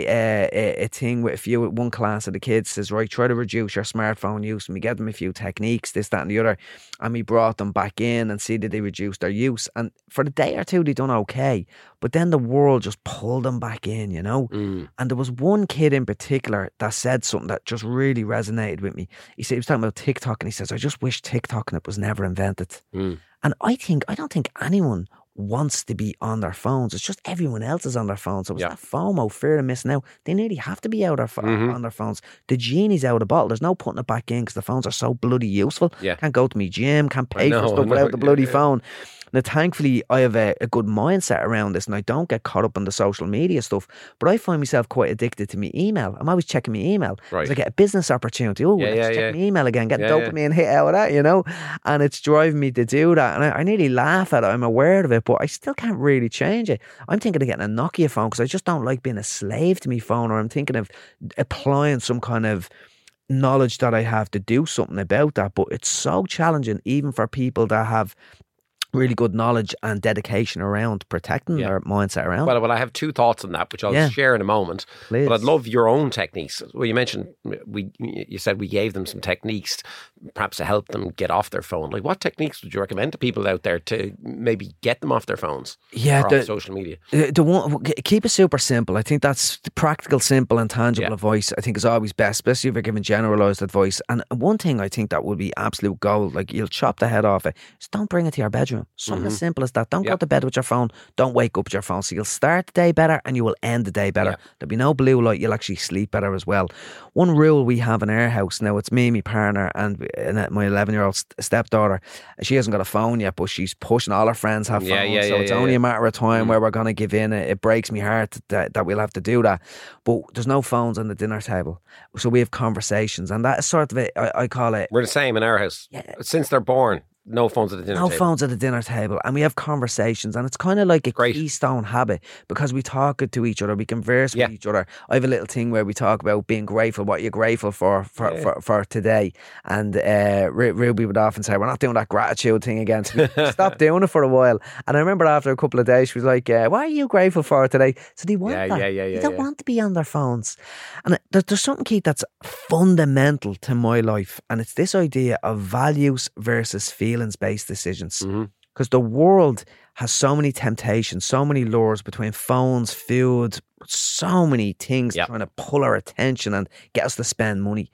thing with one class of the kids, says, right, try to reduce your smartphone use, and we gave them a few techniques, this, that and the other, and we brought them back in and see that they reduced their use. And for the day or two they done okay, but then the world just pulled them back in, and there was one kid in particular that said something that just really resonated with me. He was talking about TikTok, and he says, I just wish TikTok and it was never invented. And I don't think anyone wants to be on their phones. It's just everyone else is on their phones. So it's that FOMO, fear of missing out. They nearly have to be out on their phones. The genie's out of the bottle. There's no putting it back in because the phones are so bloody useful. Can't go to my gym, can't pay for stuff without the bloody phone. Now, thankfully, I have a good mindset around this, and I don't get caught up on the social media stuff, but I find myself quite addicted to my email. I'm always checking my email. Right. I get a business opportunity. Check my email again, get dopamine hit out of that, and it's driving me to do that. And I nearly laugh at it. I'm aware of it, but I still can't really change it. I'm thinking of getting a Nokia phone because I just don't like being a slave to my phone, or I'm thinking of applying some kind of knowledge that I have to do something about that. But it's so challenging, even for people that have really good knowledge and dedication around protecting their mindset around. Well, I have two thoughts on that, which I'll share in a moment. Please. But I'd love your own techniques. Well, you mentioned you said we gave them some techniques, perhaps to help them get off their phone. Like, what techniques would you recommend to people out there to maybe get them off their phones? Or off social media. The one, keep it super simple. I think that's the practical, simple, and tangible advice. I think is always best, especially if you're giving generalised advice. And one thing I think that would be absolute gold, like you'll chop the head off it, is don't bring it to your bedroom. Something as simple as that. Don't go to bed with your phone. Don't wake up with your phone. So you'll start the day better and you will end the day better. There'll be no blue light. You'll actually sleep better as well. One rule we have in our house now, it's me, my partner, and my 11-year-old stepdaughter. She hasn't got a phone yet, but she's pushing. All her friends have phones, so it's only a matter of time where we're going to give in. It breaks me heart that we'll have to do that. But there's no phones on the dinner table, so we have conversations, and that is sort of it. I call it. We're the same in our house since they're born. No phones at the dinner table. No phones at the dinner table. And we have conversations. And it's kind of like a keystone habit because we talk to each other. We converse with each other. I have a little thing where we talk about being grateful, what you're grateful for today. And Ruby would often say, we're not doing that gratitude thing again. So we stopped doing it for a while. And I remember after a couple of days, she was like, what are you grateful for today? So they want that. They don't want to be on their phones. And there's something, Keith, that's fundamental to my life. And it's this idea of values versus feelings-based decisions, because the world has so many temptations, so many lures between phones, food, so many things trying to pull our attention and get us to spend money,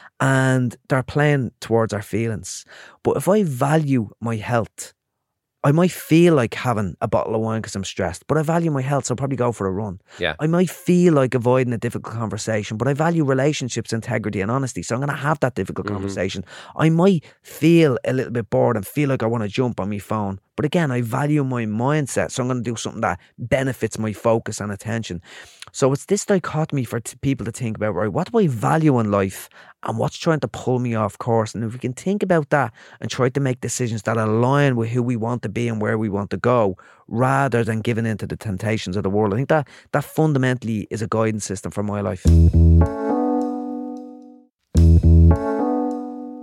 and they're playing towards our feelings. But if I value my health, I might feel like having a bottle of wine because I'm stressed, but I value my health, so I'll probably go for a run. I might feel like avoiding a difficult conversation, but I value relationships, integrity and honesty, so I'm going to have that difficult conversation. I might feel a little bit bored and feel like I want to jump on my phone, but again, I value my mindset, so I'm going to do something that benefits my focus and attention. So it's this dichotomy for people to think about, right, what do I value in life and what's trying to pull me off course? And if we can think about that and try to make decisions that align with who we want to be and where we want to go, rather than giving in to the temptations of the world, I think that fundamentally is a guidance system for my life.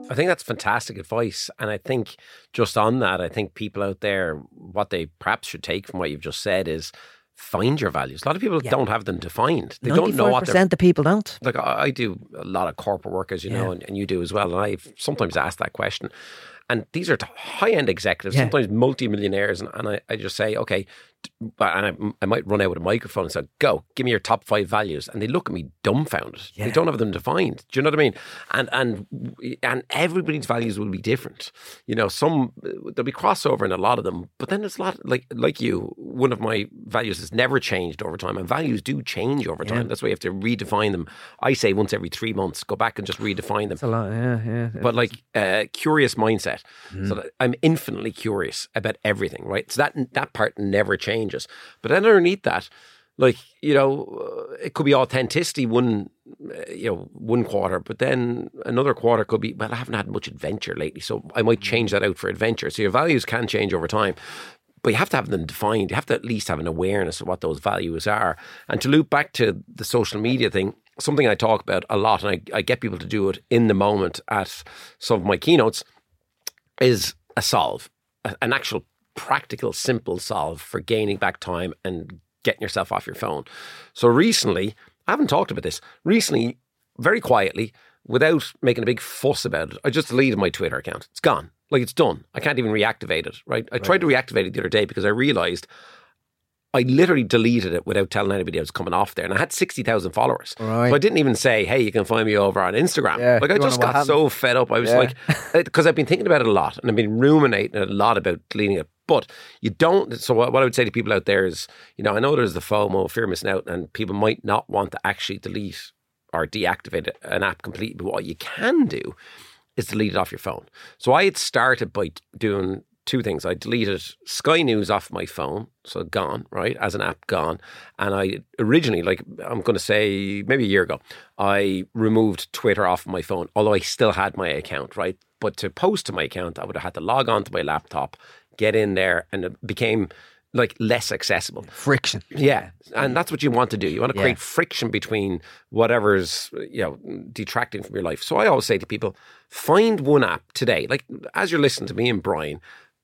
I think that's fantastic advice. And I think just on that, I think people out there, what they perhaps should take from what you've just said is find your values. A lot of people don't have them defined. They don't know what they're... 95% of people don't. Like I do a lot of corporate work, as you know, and you do as well. And I've sometimes asked that question. And these are high-end executives, sometimes multi-millionaires. And I just say, okay, and I might run out with a microphone and say, go, give me your top 5 values. And they look at me dumbfounded. They don't have them defined. Do you know what I mean? And everybody's values will be different. You know, there'll be crossover in a lot of them, but then there's a lot, like you, one of my values has never changed over time. And values do change over time. That's why you have to redefine them. I say once every 3 months, go back and just redefine them. That's a lot, yeah. But like curious mindset. So that I'm infinitely curious about everything, right? So that part never changes. But then underneath that, like, you know, it could be authenticity one quarter, but then another quarter could be, well, I haven't had much adventure lately, so I might change that out for adventure. So your values can change over time, but you have to have them defined. You have to at least have an awareness of what those values are. And to loop back to the social media thing, something I talk about a lot, and I get people to do it in the moment at some of my keynotes, is a solve, an actual practical, simple solve for gaining back time and getting yourself off your phone. So recently, I haven't talked about this, very quietly, without making a big fuss about it, I just deleted my Twitter account. It's gone. Like, it's done. I can't even reactivate it, right? I tried to reactivate it the other day because I realised I literally deleted it without telling anybody I was coming off there. And I had 60,000 followers. Right. So I didn't even say, hey, you can find me over on Instagram. Yeah, like, I just got so fed up. I was like, because I've been thinking about it a lot and I've been ruminating a lot about deleting it. But you don't, so what I would say to people out there is, you know, I know there's the FOMO, fear of missing out, and people might not want to actually delete or deactivate an app completely. But what you can do is delete it off your phone. So I had started by doing 2 things. I deleted Sky News off my phone, so gone, right, as an app, gone. And I originally, like, I'm going to say maybe a year ago, I removed Twitter off my phone, although I still had my account, right? But to post to my account, I would have had to log on to my laptop, get in there, and it became like less accessible. Friction. Yeah. And that's what you want to do. You want to create friction between whatever's, you know, detracting from your life. So I always say to people, find one app today, like as you're listening to me and Brian,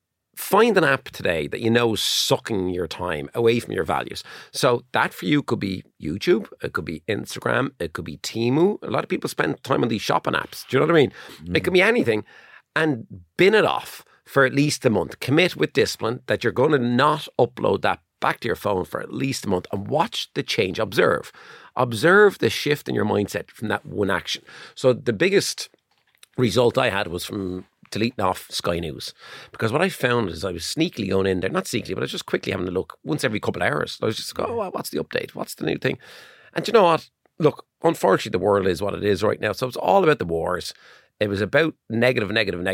find an app today that you know is sucking your time away from your values. So that for you could be YouTube, it could be Instagram, it could be Temu. A lot of people spend time on these shopping apps. Do you know what I mean? It could be anything. And bin it off for at least a month. Commit with discipline that you're going to not upload that back to your phone for at least a month and watch the change. Observe the shift in your mindset from that one action. So the biggest result I had was from deleting off Sky News, because what I found is I was sneakily going in there, not sneakily, but I was just quickly having a look once every couple of hours. I was just go, oh, what's the update? What's the new thing? And you know what? Look, unfortunately, the world is what it is right now. So it's all about the wars. It was about negative.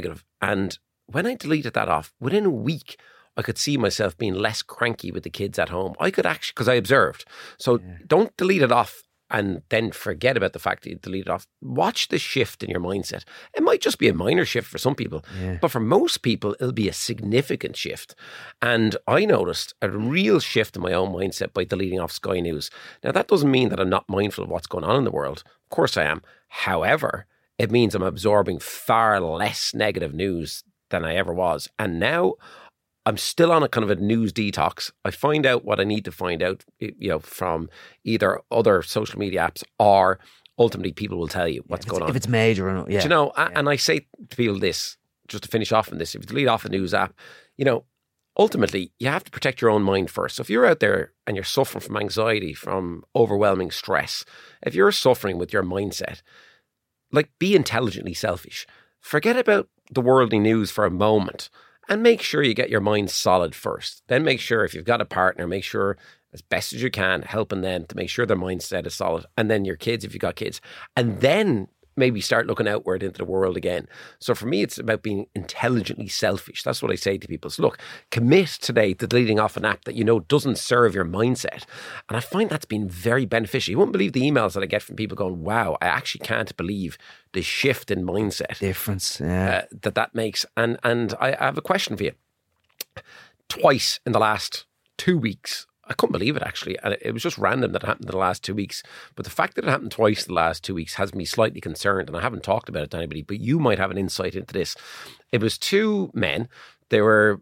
And when I deleted that off, within a week, I could see myself being less cranky with the kids at home. I could actually, because I observed. So don't delete it off and then forget about the fact that you deleted it off. Watch the shift in your mindset. It might just be a minor shift for some people, but for most people, it'll be a significant shift. And I noticed a real shift in my own mindset by deleting off Sky News. Now, that doesn't mean that I'm not mindful of what's going on in the world. Of course I am. However, it means I'm absorbing far less negative news than I ever was. And now I'm still on a kind of a news detox. I find out what I need to find out, you know, from either other social media apps, or ultimately people will tell you what's going on. If it's major or not, Do you know, and I say to people this, just to finish off on this, if you delete off a news app, you know, ultimately you have to protect your own mind first. So if you're out there and you're suffering from anxiety, from overwhelming stress, if you're suffering with your mindset, like, be intelligently selfish. Forget about the worldly news for a moment and make sure you get your mind solid first. Then make sure, if you've got a partner, make sure as best as you can, helping them to make sure their mindset is solid. And then your kids, if you've got kids. And then maybe start looking outward into the world again. So for me, it's about being intelligently selfish. That's what I say to people. So look, commit today to deleting off an app that you know doesn't serve your mindset. And I find that's been very beneficial. You won't believe the emails that I get from people going, wow, I actually can't believe the shift in mindset. Difference, that makes. And I have a question for you. Twice in the last 2 weeks, I couldn't believe it, actually. And it was just random that it happened in the last 2 weeks. But the fact that it happened twice the last 2 weeks has me slightly concerned. And I haven't talked about it to anybody, but you might have an insight into this. It was two men. They were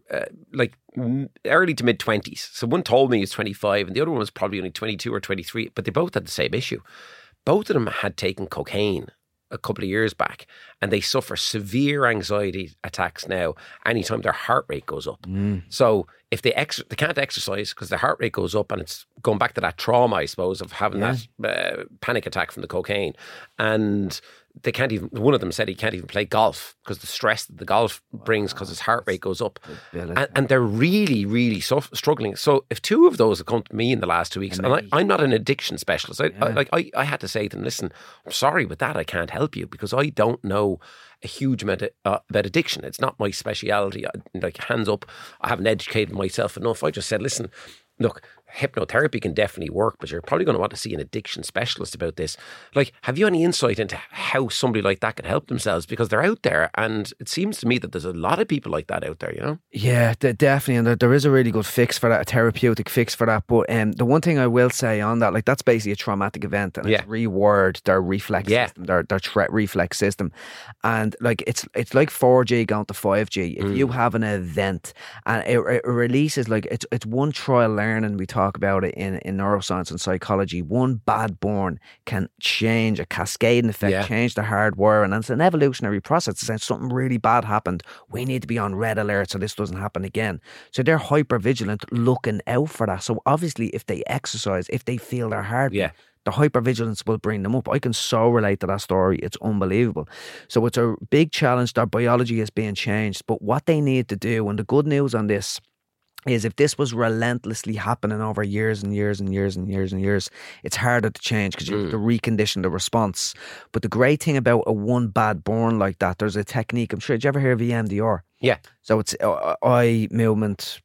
early to mid 20s. So one told me he was 25 and the other one was probably only 22 or 23. But they both had the same issue. Both of them had taken cocaine a couple of years back, and they suffer severe anxiety attacks now anytime their heart rate goes up. So if they can't exercise because their heart rate goes up, and it's going back to that trauma, I suppose, of having that panic attack from the cocaine. And they can't even, one of them said he can't even play golf because the stress that the golf brings because his heart rate goes up. And they're really, really struggling. So if two of those have come to me in the last 2 weeks, and I'm not an addiction specialist, I had to say to them, listen, I'm sorry with that, I can't help you because I don't know a huge amount about addiction. It's not my speciality. Hands up, I haven't educated myself enough. I just said, listen, look, hypnotherapy can definitely work, but you're probably going to want to see an addiction specialist about this. Have you any insight into how somebody like that can help themselves? Because they're out there, and it seems to me that there's a lot of people like that out there, you know? Yeah, definitely. And there is a really good fix for that, a therapeutic fix for that. But the one thing I will say on that, that's basically a traumatic event, and it's rewired their reflex system, their threat reflex system. And it's like 4G going to 5G. If you have an event and it releases, it's one trial learning, we talk about it in neuroscience and psychology. One bad burn can change a cascading effect, change the hardware, and it's an evolutionary process. It's something really bad happened. We need to be on red alert so this doesn't happen again. So they're hyper vigilant, looking out for that. So obviously, if they exercise, if they feel their heartbeat, the hypervigilance will bring them up. I can so relate to that story. It's unbelievable. So it's a big challenge. Their biology is being changed. But what they need to do, and the good news on this is if this was relentlessly happening over years and years and years and years and years, it's harder to change because you have to recondition the response. But the great thing about a one bad burn like that, there's a technique. I'm sure, did you ever hear of EMDR? Yeah. So it's eye movement,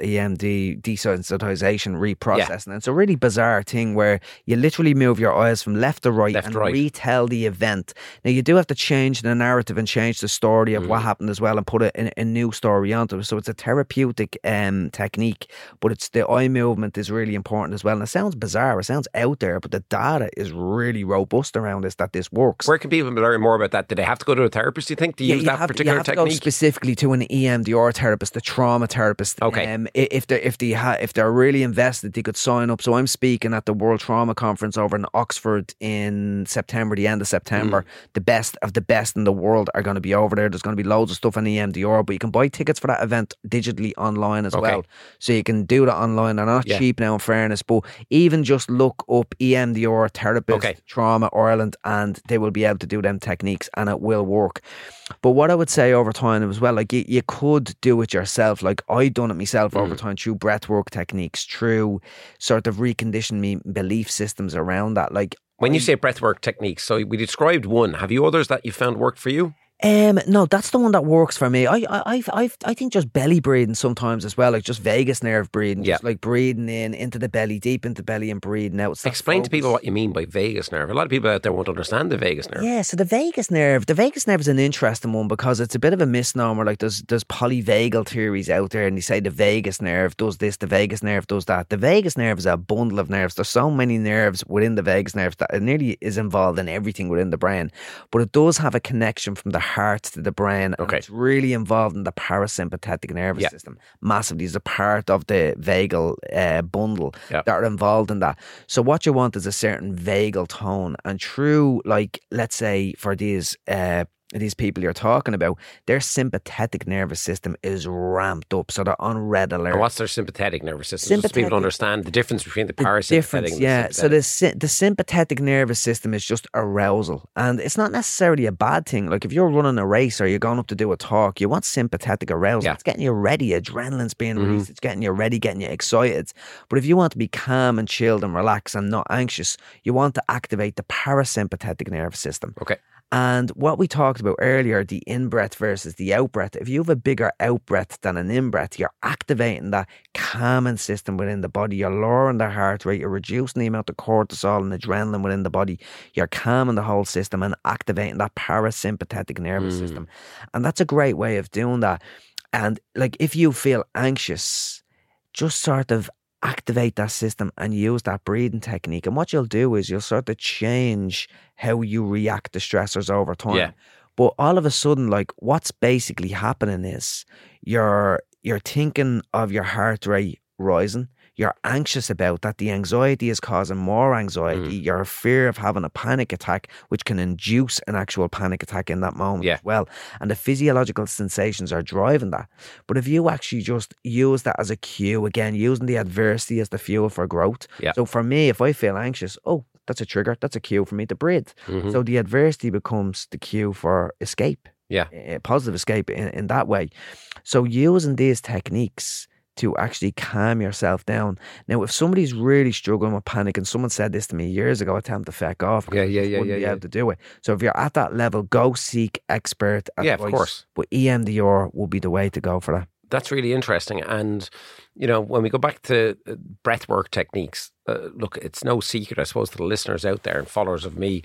EMD, desensitization, reprocessing. And it's a really bizarre thing where you literally move your eyes from left to right retell the event. Now, you do have to change the narrative and change the story of what happened as well and put a new story onto it. So it's a therapeutic technique, but it's the eye movement is really important as well. And it sounds bizarre, it sounds out there, but the data is really robust around this, that this works. Where can people learn more about that? Do they have to go to a therapist, do you think, to use that particular technique? You have to go specifically to an EMDR therapist, a trauma therapist. Okay. If they're really invested, they could sign up. So I'm speaking at the World Trauma Conference over in Oxford in September, the end of September. The best of the best in the world are going to be over there. There's going to be loads of stuff on EMDR, but you can buy tickets for that event digitally online as well. So you can do that online. They're not cheap now, in fairness, but even just look up EMDR therapist, Trauma Ireland, and they will be able to do them techniques, and it will work. But what I would say over time as well, you could do it yourself. I done it myself over time through breathwork techniques, through sort of reconditioning me belief systems around that. When you say breathwork techniques, so we described one. Have you others that you found worked for you? No, that's the one that works for me. I think just belly breathing sometimes as well, just vagus nerve breathing, just breathing in into the belly, deep into the belly, and breathing out. Explain to people what you mean by vagus nerve. A lot of people out there won't understand the vagus nerve. Yeah, so the vagus nerve is an interesting one because it's a bit of a misnomer. There's polyvagal theories out there, and you say the vagus nerve does this, the vagus nerve does that. The vagus nerve is a bundle of nerves. There's so many nerves within the vagus nerve that it nearly is involved in everything within the brain, but it does have a connection from the heart to the brain, and it's really involved in the parasympathetic nervous system massively. It's a part of the vagal bundle that are involved in that. So what you want is a certain vagal tone, and through, let's say for these people you're talking about, their sympathetic nervous system is ramped up, so they're on red alert. And what's their sympathetic nervous system? Just so people understand the difference between the parasympathetic and the sympathetic. So the sympathetic nervous system is just arousal, and it's not necessarily a bad thing. If you're running a race or you're going up to do a talk, you want sympathetic arousal. It's getting you ready, adrenaline's being released, it's getting you ready, getting you excited. But if you want to be calm and chilled and relaxed and not anxious, you want to activate the parasympathetic nervous system. And what we talked about earlier, the in-breath versus the out-breath, if you have a bigger out-breath than an in-breath, you're activating that calming system within the body. You're lowering the heart rate, you're reducing the amount of cortisol and adrenaline within the body. You're calming the whole system and activating that parasympathetic nervous system. And that's a great way of doing that. And if you feel anxious, just sort of activate that system and use that breathing technique. And what you'll do is you'll sort of change how you react to stressors over time. Yeah. But all of a sudden, like what's basically happening is you're thinking of your heart rate rising. You're anxious about that. The anxiety is causing more anxiety. You're in fear of having a panic attack, which can induce an actual panic attack in that moment as well. And the physiological sensations are driving that. But if you actually just use that as a cue, again, using the adversity as the fuel for growth. So for me, if I feel anxious, that's a trigger. That's a cue for me to breathe. So the adversity becomes the cue for escape. Positive escape in that way. So using these techniques to actually calm yourself down. Now, if somebody's really struggling with panic, and someone said this to me years ago, I tell them to feck off. Wouldn't be able to do it. So if you're at that level, go seek expert advice. Yeah, of course. But EMDR will be the way to go for that. That's really interesting. And, you know, when we go back to breathwork techniques, look, it's no secret, I suppose, to the listeners out there and followers of me.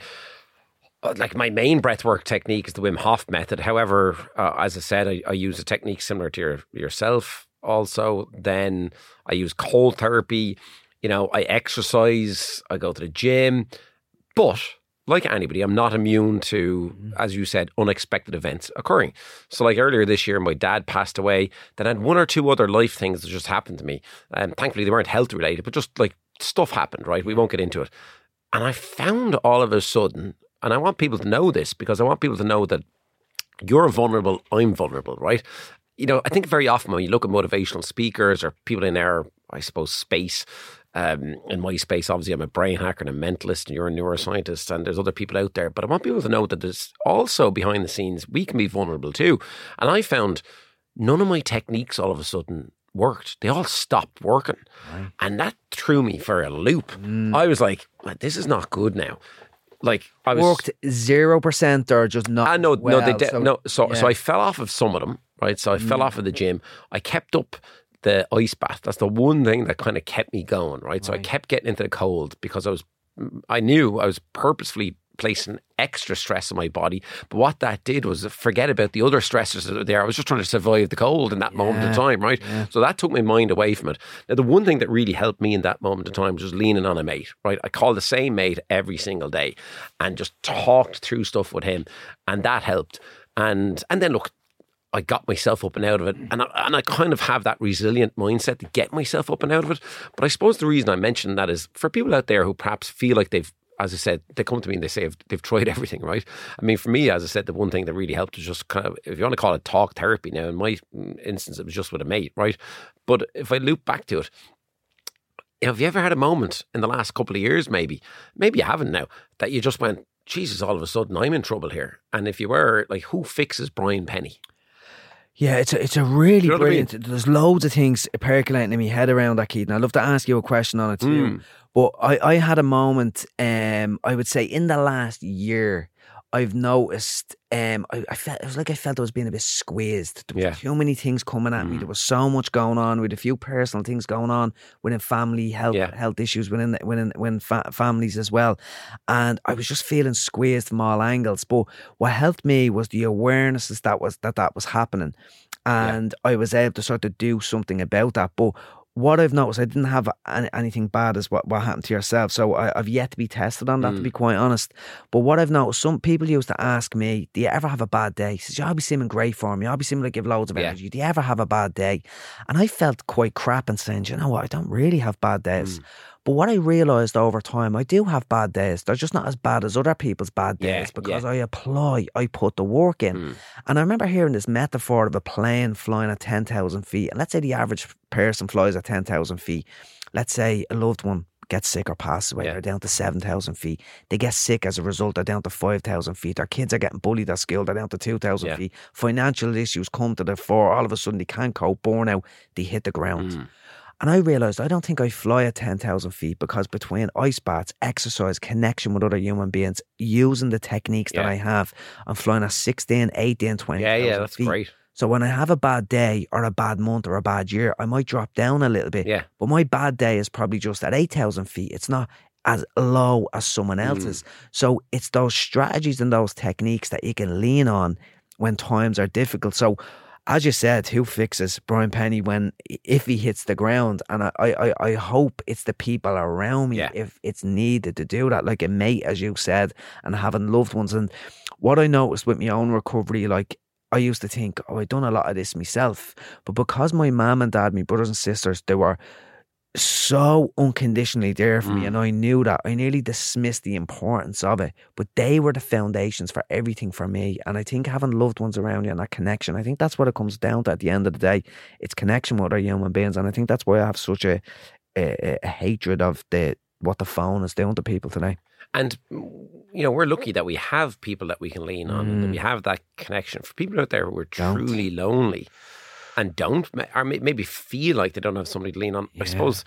Like my main breathwork technique is the Wim Hof method. However, as I said, I use a technique similar to yourself. Also, then I use cold therapy, you know, I exercise, I go to the gym, but like anybody, I'm not immune to, as you said, unexpected events occurring. So like earlier this year, my dad passed away, then I had one or two other life things that just happened to me. And thankfully they weren't health related, but just like stuff happened, right? We won't get into it. And I found all of a sudden, and I want people to know this because I want people to know that you're vulnerable, I'm vulnerable, right? You know, I think very often when you look at motivational speakers or people in our, I suppose, space, in my space, obviously I'm a brain hacker and a mentalist and you're a neuroscientist and there's other people out there. But I want people to know that there's also behind the scenes, we can be vulnerable too. And I found none of my techniques all of a sudden worked. They all stopped working. Right. And that threw me for a loop. I was like, this is not good now. Like I was worked 0% or just not. So I fell off of some of them. Right, so I fell off of the gym. I kept up the ice bath. That's the one thing that kind of kept me going. Right, so I kept getting into the cold because I knew I was purposefully placing extra stress on my body. But what that did was forget about the other stressors that are there. I was just trying to survive the cold in that moment of time, right? Yeah. So that took my mind away from it. Now, the one thing that really helped me in that moment of time was just leaning on a mate, right? I called the same mate every single day and just talked through stuff with him, and that helped. And then look, I got myself up and out of it, and I kind of have that resilient mindset to get myself up and out of it. But I suppose the reason I mention that is for people out there who perhaps feel like they've, as I said, they come to me and they say they've tried everything, right? I mean, for me, as I said, the one thing that really helped was just kind of, if you want to call it talk therapy now, in my instance, it was just with a mate, right? But if I loop back to it, you know, have you ever had a moment in the last couple of years, maybe you haven't now, that you just went, Jesus, all of a sudden I'm in trouble here. And if you were, like, who fixes Brian Penny? Yeah, it's a really brilliant. I mean? There's loads of things percolating in my head around that, Keith. And I'd love to ask you a question on it too. But I had a moment, I would say in the last year, I've noticed, I felt I was being a bit squeezed. There was too many things coming at me. There was so much going on, with a few personal things going on within family health issues within families as well. And I was just feeling squeezed from all angles. But what helped me was the awareness that was happening, and I was able to sort of do something about that. But what I've noticed, I didn't have anything bad as what happened to yourself, so I've yet to be tested on that, to be quite honest. But what I've noticed, some people used to ask me, do you ever have a bad day? He says, you always seem in great form, you always seem like you have loads of energy, do you ever have a bad day? And I felt quite crap and saying, you know what, I don't really have bad days. But what I realised over time, I do have bad days. They're just not as bad as other people's bad days because I put the work in. And I remember hearing this metaphor of a plane flying at 10,000 feet. And let's say the average person flies at 10,000 feet. Let's say a loved one gets sick or passes away. They're down to 7,000 feet. They get sick as a result. They're down to 5,000 feet. Their kids are getting bullied at school. They're down to 2,000 feet. Financial issues come to the fore. All of a sudden they can't cope. Burnout. They hit the ground. And I realised I don't think I fly at 10,000 feet because between ice baths, exercise, connection with other human beings, using the techniques that I have, I'm flying at 16, 18, 20,000 Yeah, that's feet. great. So when I have a bad day or a bad month or a bad year, I might drop down a little bit. Yeah. But my bad day is probably just at 8,000 feet. It's not as low as someone else's. So it's those strategies and those techniques that you can lean on when times are difficult. So as you said, who fixes Brian Penny if he hits the ground? And I hope it's the people around me if it's needed to do that, like a mate, as you said, and having loved ones. And what I noticed with my own recovery, like I used to think, I've done a lot of this myself, but because my mum and dad, my brothers and sisters, they were so unconditionally there for me, and I knew that, I nearly dismissed the importance of it, but they were the foundations for everything for me. And I think having loved ones around you and that connection, I think that's what it comes down to at the end of the day. It's connection with other human beings, and I think that's why I have such a hatred of what the phone is doing to people today. And, you know, we're lucky that we have people that we can lean on, and that we have that connection. For people out there who are truly lonely and don't, or maybe feel like they don't have somebody to lean on, I suppose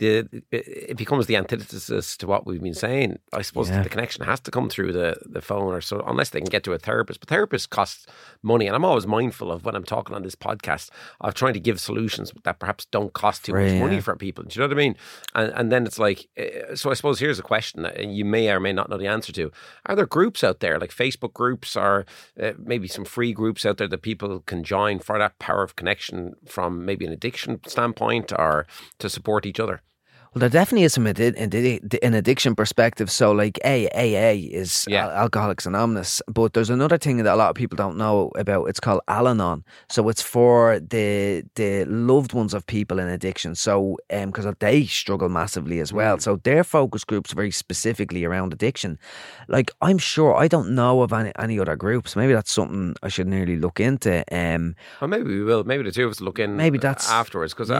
it becomes the antithesis to what we've been saying. I suppose the connection has to come through the phone, or so, unless they can get to a therapist. But therapists cost money, and I'm always mindful of, when I'm talking on this podcast, of trying to give solutions that perhaps don't cost too much money for people. Do you know what I mean? And then it's like, so I suppose here's a question that you may or may not know the answer to. Are there groups out there, like Facebook groups, or maybe some free groups out there that people can join for that power of connection from maybe an addiction standpoint, or to support each other? Well, there definitely is some an addiction perspective. So like AA is Alcoholics Anonymous, but there's another thing that a lot of people don't know about. It's called Al-Anon. So it's for the loved ones of people in addiction. So because they struggle massively as well. So their focus groups very specifically around addiction. Like, I'm sure, I don't know of any other groups. Maybe that's something I should nearly look into. Well, maybe we will. Maybe the two of us look in. Maybe that's afterwards, because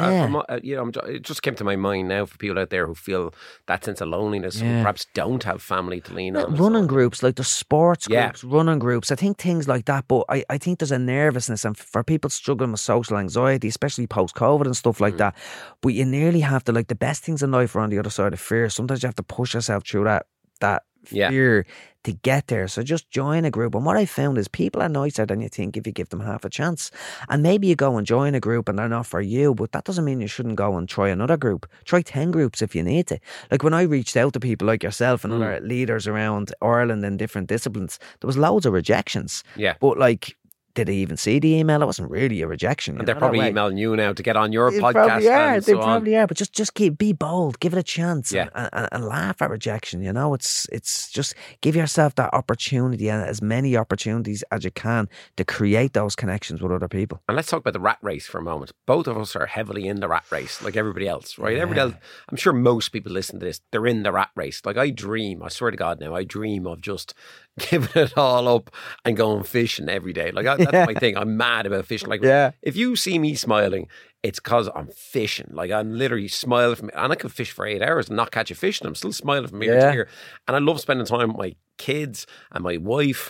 it just came to my mind now for people out there who feel that sense of loneliness, who perhaps don't have family to lean on. Running groups, like the sports groups, running groups, I think things like that. But I think there's a nervousness, and for people struggling with social anxiety, especially post-COVID and stuff like that. But you nearly have to, like, the best things in life are on the other side of fear. Sometimes you have to push yourself through that fear to get there. So just join a group. And what I found is people are nicer than you think if you give them half a chance. And maybe you go and join a group and they're not for you, but that doesn't mean you shouldn't go and try another group. Try 10 groups if you need to. Like, when I reached out to people like yourself and other leaders around Ireland in different disciplines, there was loads of rejections. Yeah. But like, did they even see the email? It wasn't really a rejection. And they're probably emailing you now to get on your podcast. They probably are. But just be bold, give it a chance, and laugh at rejection. You know, it's just give yourself that opportunity, and as many opportunities as you can, to create those connections with other people. And let's talk about the rat race for a moment. Both of us are heavily in the rat race, like everybody else, right? Everybody else, I'm sure most people listen to this, they're in the rat race. Like, I swear to God now, I dream of just giving it all up and going fishing every day. Like, that's my thing. I'm mad about fishing. Like, if you see me smiling, it's because I'm fishing. Like, I'm literally smiling from, and I can fish for 8 hours and not catch a fish, and I'm still smiling from ear to ear. And I love spending time with my kids and my wife,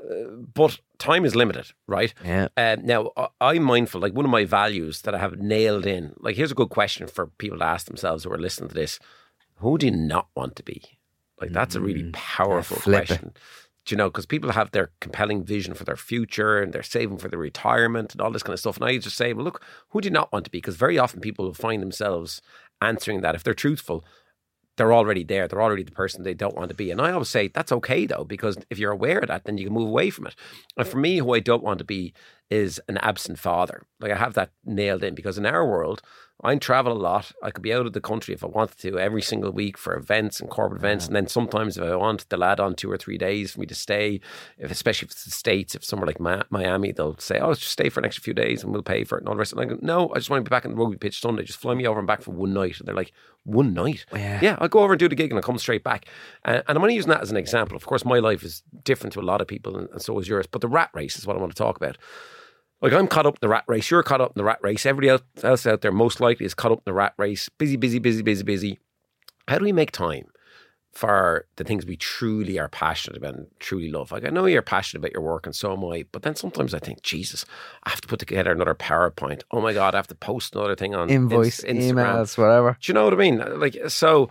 but time is limited, right? Now, I'm mindful, like, one of my values that I have nailed in, like, here's a good question for people to ask themselves who are listening to this. Who do you not want to be? Like, that's a really powerful question. Do you know, because people have their compelling vision for their future, and they're saving for their retirement and all this kind of stuff. And I just say, well, look, who do you not want to be? Because very often people will find themselves answering that. If they're truthful, they're already there. They're already the person they don't want to be. And I always say that's okay, though, because if you're aware of that, then you can move away from it. And for me, who I don't want to be is an absent father. Like, I have that nailed in, because in our world, I travel a lot. I could be out of the country if I wanted to every single week for events and corporate events. And then sometimes if I want, they'll add on 2 or 3 days for me to stay. Especially if it's the States, if somewhere like Miami, they'll say, oh, just stay for an extra few days and we'll pay for it and all the rest. And I go, no, I just want to be back in the rugby pitch Sunday. Just fly me over and back for one night. And they're like, one night? Yeah, I'll go over and do the gig and I'll come straight back. And I'm only using that as an example. Of course, my life is different to a lot of people, and so is yours. But the rat race is what I want to talk about. Like, I'm caught up in the rat race. You're caught up in the rat race. Everybody else out there most likely is caught up in the rat race. Busy. How do we make time for the things we truly are passionate about and truly love? Like, I know you're passionate about your work, and so am I. But then sometimes I think, Jesus, I have to put together another PowerPoint. Oh my God, I have to post another thing on invoice, Instagram. Emails, whatever. Do you know what I mean? Like, so,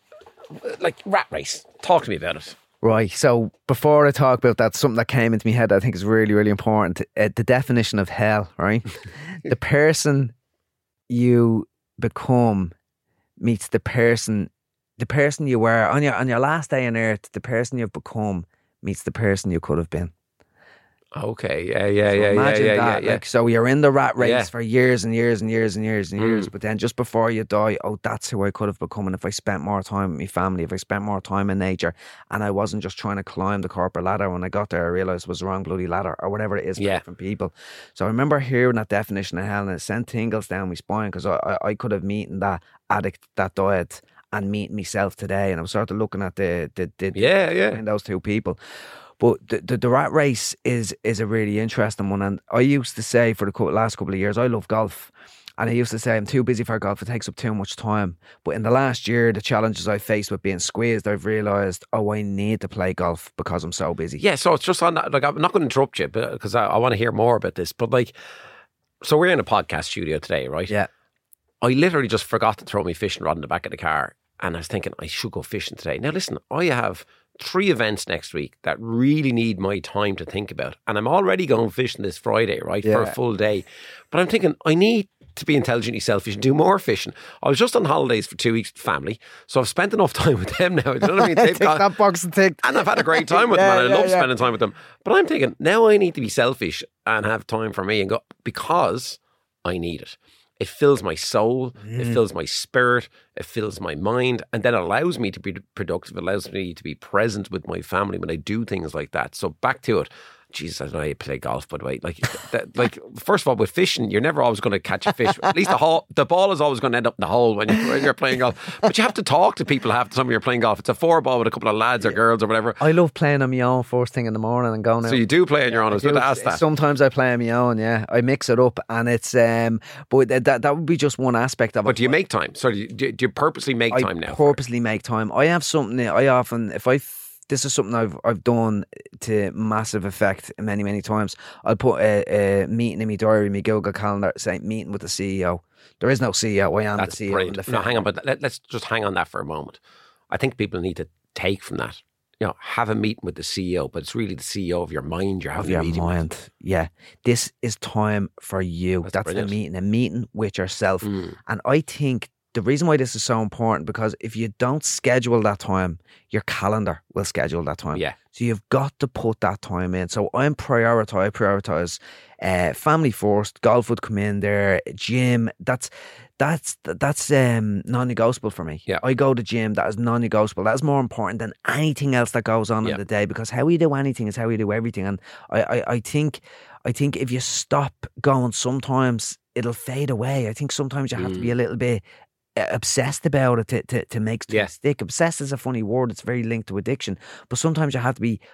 like, rat race. Talk to me about it. Right, so before I talk about that, something that came into my head that I think is really, really important. The definition of hell, right? The person you become meets the person you were. On your last day on earth, the person you've become meets the person you could have been. Okay. So Yeah. imagine that. Yeah. Like, so you're in the rat race Yeah. for years and years and years and years and years, but then just before you die, oh, that's who I could have become. And if I spent more time with my family, if I spent more time in nature, and I wasn't just trying to climb the corporate ladder, when I got there, I realised it was the wrong bloody ladder, or whatever it is for Yeah. different people. So I remember hearing that definition of hell, and it sent tingles down my spine, because I could have meeten that addict, that diet, and meeting myself today. And I was sort of looking at the Yeah. between those two people. But the rat race is a really interesting one. And I used to say for the last couple of years, I love golf. And I used to say I'm too busy for golf, it takes up too much time. But in the last year, the challenges I faced with being squeezed, I've realised, I need to play golf because I'm so busy. Yeah, so it's just on that. Like, I'm not going to interrupt you because I want to hear more about this. But like, so we're in a podcast studio today, right? Yeah. I literally just forgot to throw my fishing rod in the back of the car. And I was thinking, I should go fishing today. Now, listen, I have 3 events next week that really need my time to think about. And I'm already going fishing this Friday, right, for a full day. But I'm thinking, I need to be intelligently selfish and do more fishing. I was just on holidays for 2 weeks with family, so I've spent enough time with them now. Do you know what I mean? Tick that box and tick. And I've had a great time with them, and I love spending time with them. But I'm thinking, now I need to be selfish and have time for me and go, because I need it. It fills my soul, it fills my spirit, it fills my mind, and then allows me to be productive, allows me to be present with my family when I do things like that. So back to it. Jesus, I don't know how you play golf, by the way. Like, first of all, with fishing, you're never always going to catch a fish. At least the ball is always going to end up in the hole when you're playing golf. But you have to talk to people half the time when you're playing golf. It's a 4-ball with a couple of lads or girls or whatever. I love playing on my own first thing in the morning and going out. So you do play on your own. I was going to ask that. Sometimes I play on my own, yeah. I mix it up, and it's but that would be just one aspect of it. But do you make time? So do you purposely make time now? I purposely make time. I have something that I often, this is something I've done to massive effect many times. I'll put a meeting in my diary, my Google Calendar, saying meeting with the CEO. There is no CEO. I am That's the CEO. Brilliant. No, hang on, but let's just hang on that for a moment. I think people need to take from that. You know, have a meeting with the CEO, but it's really the CEO of your mind you're having a meeting with. Yeah. This is time for you. That's the meeting, a meeting with yourself. And I think the reason why this is so important, because if you don't schedule that time, your calendar will schedule that time. Yeah. So you've got to put that time in. So I prioritize family first. Golf would come in there. Gym. That's non-negotiable for me. Yeah. I go to gym. That is non-negotiable. That is more important than anything else that goes on in the day, because how you do anything is how you do everything. And I think if you stop going, sometimes it'll fade away. I think sometimes you have to be a little bit obsessed about it to make things stick. Obsessed is a funny word. It's very linked to addiction, but sometimes you have to be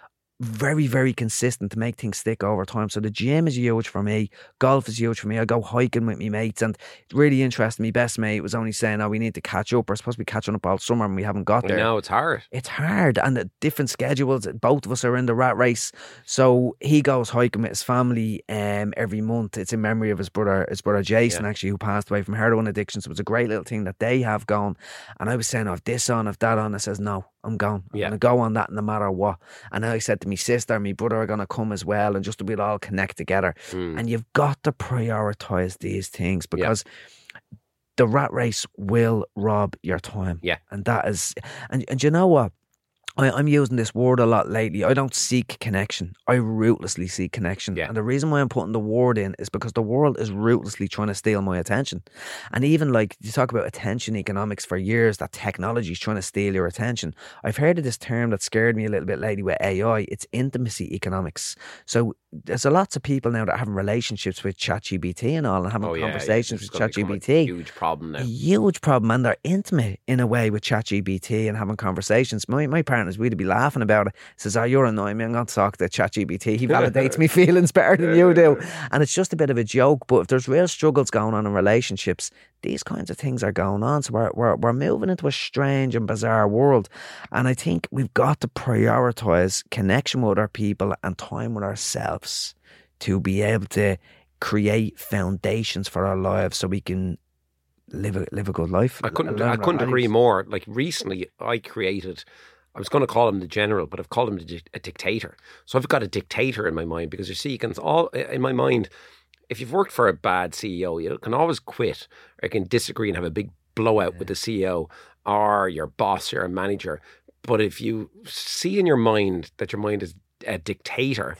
very consistent to make things stick over time. So the gym is huge for me. Golf is huge for me. I go hiking with my mates, and it's really interesting. My best mate was only saying, we need to catch up. We're supposed to be catching up all summer and we haven't got there. No, it's hard. It's hard, and the different schedules. Both of us are in the rat race. So he goes hiking with his family every month. It's in memory of his brother Jason, actually, who passed away from heroin addiction. So it was a great little thing that they have going. And I was saying, I've this on, I've that on. I says, no, I'm going. I'm going to go on that no matter what. And I said to my sister, my brother are going to come as well, and just we'll all connect together. And you've got to prioritise these things, because the rat race will rob your time. Yeah. And that is, and you know what? I'm using this word a lot lately. I don't seek connection. I ruthlessly seek connection. Yeah. And the reason why I'm putting the word in is because the world is ruthlessly trying to steal my attention. And even like you talk about attention economics for years, that technology is trying to steal your attention. I've heard of this term that scared me a little bit lately with AI. It's intimacy economics. So there's lots of people now that are having relationships with ChatGPT and all, and having conversations with ChatGPT. Huge problem now. A huge problem, and they're intimate in a way with ChatGPT and having conversations. My partners, we'd be laughing about it. Says, you're annoying me, I'm going to talk to ChatGPT. He validates me feelings better than you do. And it's just a bit of a joke, but if there's real struggles going on in relationships, these kinds of things are going on. So we're moving into a strange and bizarre world. And I think we've got to prioritise connection with our people and time with ourselves to be able to create foundations for our lives so we can live a good life. I couldn't agree more. Like recently I was going to call him the general, but I've called him a dictator. So I've got a dictator in my mind, because you see, you can in my mind, if you've worked for a bad CEO, you can always quit, or you can disagree and have a big blowout with the CEO or your boss or a manager. But if you see in your mind that your mind is a dictator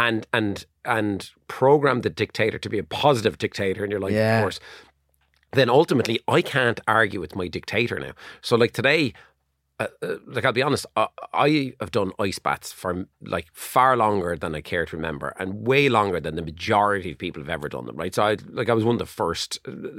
and program the dictator to be a positive dictator in your life, of course, then ultimately I can't argue with my dictator now. So like today, like I'll be honest, I have done ice baths for like far longer than I care to remember, and way longer than the majority of people have ever done them. Right, so I was one of the first,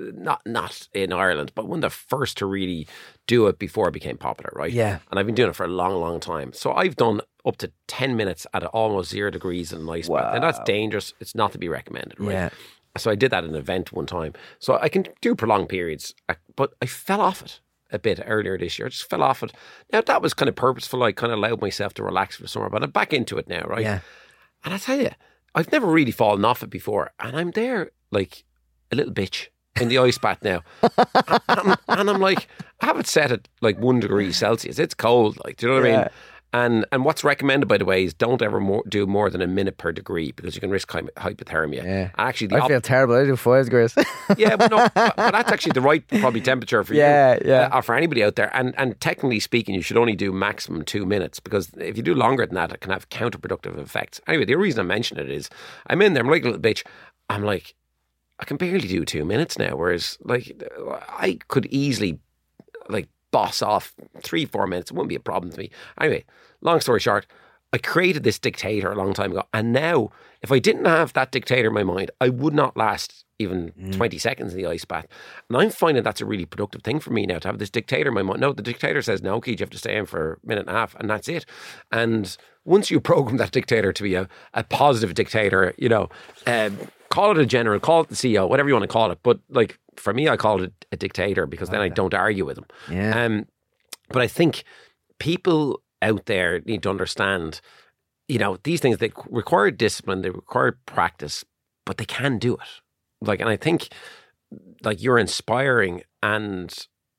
not in Ireland, but one of the first to really do it before it became popular. Right, yeah, and I've been doing it for a long, long time. So I've done up to 10 minutes at almost 0 degrees in an ice bath, and that's dangerous. It's not to be recommended. Right. Yeah. So I did that at an event one time. So I can do prolonged periods, but I fell off it a bit earlier this year. I just fell off it. Now, that was kind of purposeful. I kind of allowed myself to relax for the summer, but I'm back into it now, right? Yeah. And I tell you, I've never really fallen off it before. And I'm there like a little bitch in the ice bath now. and I'm like, I have it set at like 1 degree Celsius. It's cold. Like, do you know what I mean? And what's recommended, by the way, is don't ever do more than a minute per degree, because you can risk hypothermia. Yeah. And actually, I feel terrible. I do 5 degrees. Yeah, but no, but that's actually the right probably temperature for you, or for anybody out there. And technically speaking, you should only do maximum 2 minutes, because if you do longer than that, it can have counterproductive effects. Anyway, the reason I mention it is I'm in there, I'm like a little bitch. I'm like, I can barely do 2 minutes now, whereas like I could easily like boss off 3-4 minutes. It wouldn't be a problem to me. Anyway, long story short, I created this dictator a long time ago, and now if I didn't have that dictator in my mind, I would not last even 20 seconds in the ice bath. And I'm finding that's a really productive thing for me now, to have this dictator in my mind. No, the dictator says, no, Keith, you have to stay in for a minute and a half, and that's it. And once you program that dictator to be a positive dictator, you know, call it a general, call it the CEO, whatever you want to call it. But like, for me, I call it a dictator, because then I don't argue with him. Yeah. But I think people out there need to understand, you know, these things, they require discipline, they require practice, but they can do it. Like, and I think like you're inspiring, and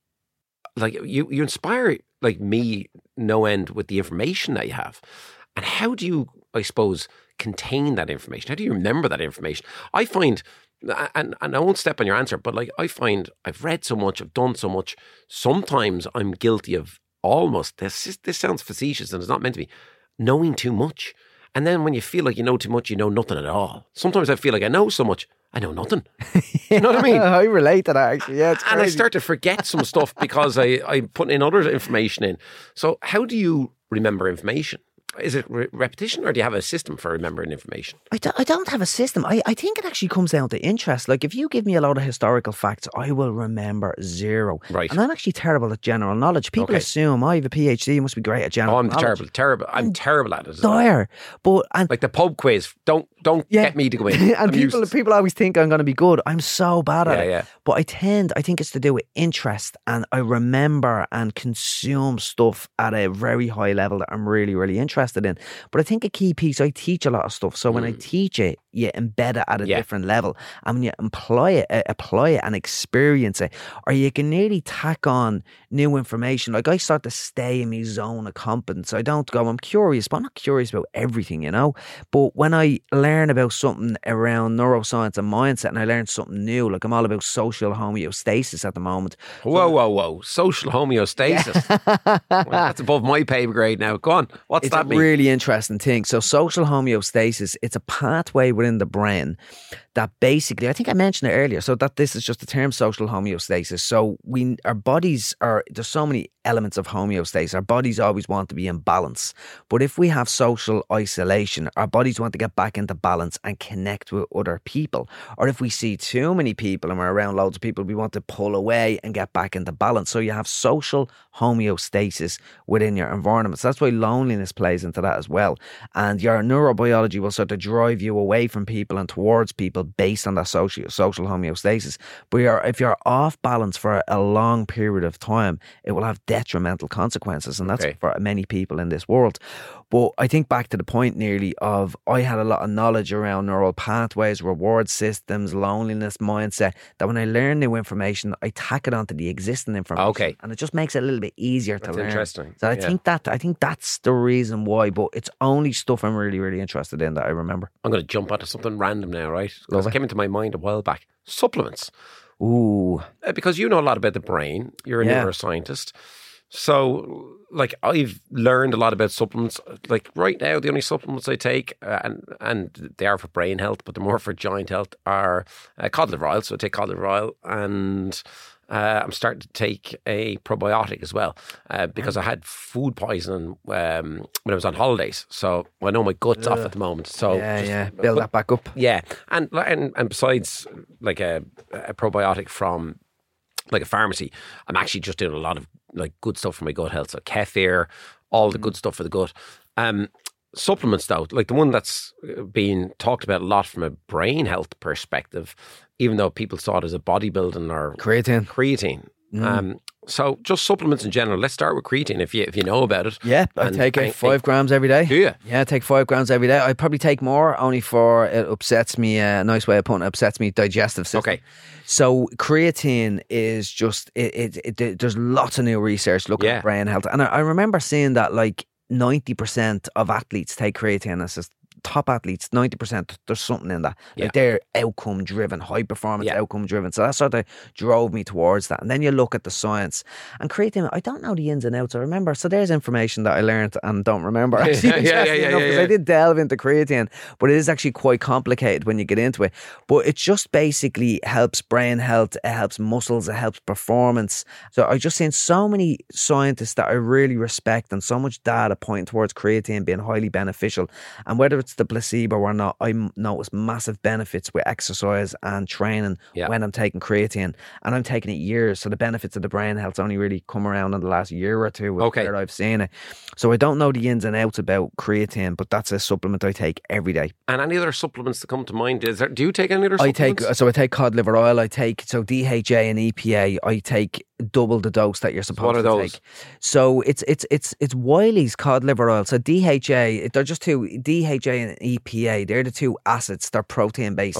like you inspire like me no end with the information that you have. And how do you, I suppose, contain that information? How do you remember that information? I find, and I won't step on your answer, but like I find I've read so much, I've done so much. Sometimes I'm guilty of almost, this sounds facetious and it's not meant to be, knowing too much. And then when you feel like you know too much, you know nothing at all. Sometimes I feel like I know so much, I know nothing. You know what I mean? I relate to that, actually. Yeah, it's crazy. And I start to forget some stuff because I put in other information in. So how do you remember information? Is it repetition, or do you have a system for remembering information? I don't have a system. I think it actually comes down to interest. Like, if you give me a lot of historical facts, I will remember zero. Right. And I'm actually terrible at general knowledge. People assume I have a PhD, you must be great at general knowledge. terrible. I'm terrible at it. Dire. But like the pub quiz. Don't get me to go in. And people always think I'm going to be good. I'm so bad at it. Yeah. But I think it's to do with interest, and I remember and consume stuff at a very high level that I'm really, really interested in. But I think a key piece, I teach a lot of stuff. So when I teach it, you embed it at a different level. And when you apply it and experience it, or you can nearly tack on new information. Like, I start to stay in my zone of competence. I don't go, I'm curious, but I'm not curious about everything, you know. But when I learn about something around neuroscience and mindset, and I learn something new, like I'm all about social homeostasis at the moment. Whoa. Social homeostasis. Well, that's above my pay grade now. Go on. What's that mean? It's a really interesting thing. So social homeostasis, it's a pathway within the brain that basically, I think I mentioned it earlier, so that this is just the term social homeostasis. So our bodies there's so many elements of homeostasis. Our bodies always want to be in balance. But if we have social isolation, our bodies want to get back into balance and connect with other people. Or if we see too many people and we're around loads of people, we want to pull away and get back into balance. So you have social homeostasis within your environment. So that's why loneliness plays into that as well. And your neurobiology will sort of drive you away from people and towards people based on that social homeostasis. But if you're off balance for a long period of time, it will have detrimental consequences, and that's for many people in this world. But I think back to the point nearly of, I had a lot of knowledge around neural pathways, reward systems, loneliness, mindset, that when I learn new information, I tack it onto the existing information, and it just makes it a little bit easier to learn. Interesting. So I think that's the reason why. But it's only stuff I'm really, really interested in that I remember. I'm going to jump onto something random now, right? Because it came into my mind a while back. Supplements. Ooh. Because you know a lot about the brain. You're a neuroscientist. So, like, I've learned a lot about supplements. Like right now, the only supplements I take, and they are for brain health, but they're more for joint health, are cod liver oil. So I take cod liver oil, and I'm starting to take a probiotic as well because I had food poisoning when I was on holidays. So I know my gut's off at the moment. So build that back up. Yeah, and besides, like a probiotic from like a pharmacy, I'm actually just doing a lot of like good stuff for my gut health. So kefir, all the good stuff for the gut. Supplements though, like the one that's being talked about a lot from a brain health perspective, even though people saw it as a bodybuilding or creatine. So just supplements in general. Let's start with creatine if you know about it. Yeah, I take it 5 grams every day. Do you? Yeah, I take 5 grams every day. I probably take more only for it upsets me. A nice way of putting it, upsets me digestive system. Okay. So creatine is just there's lots of new research looking at brain health, and I remember seeing that like 90% of athletes take creatine. It's just top athletes, 90%, there's something in that. Like they're outcome driven, high performance outcome driven. So that sort of drove me towards that. And then you look at the science and creatine, I don't know the ins and outs. I remember, so there's information that I learned and don't remember. Actually, because I did delve into creatine, but it is actually quite complicated when you get into it. But it just basically helps brain health, it helps muscles, it helps performance. So I just seen so many scientists that I really respect and so much data pointing towards creatine being highly beneficial. And whether it's the placebo or not, I notice massive benefits with exercise and training when I'm taking creatine, and I'm taking it years, so the benefits of the brain health's only really come around in the last year or two where I've seen it. So I don't know the ins and outs about creatine, but that's a supplement I take every day. And any other supplements that come to mind? Do you take any other supplements? I take cod liver oil, I take DHA and EPA, I take double the dose that you're supposed to take. So it's Wiley's cod liver oil. So DHA, they're just two, DHA and EPA, they're the two acids, they're protein based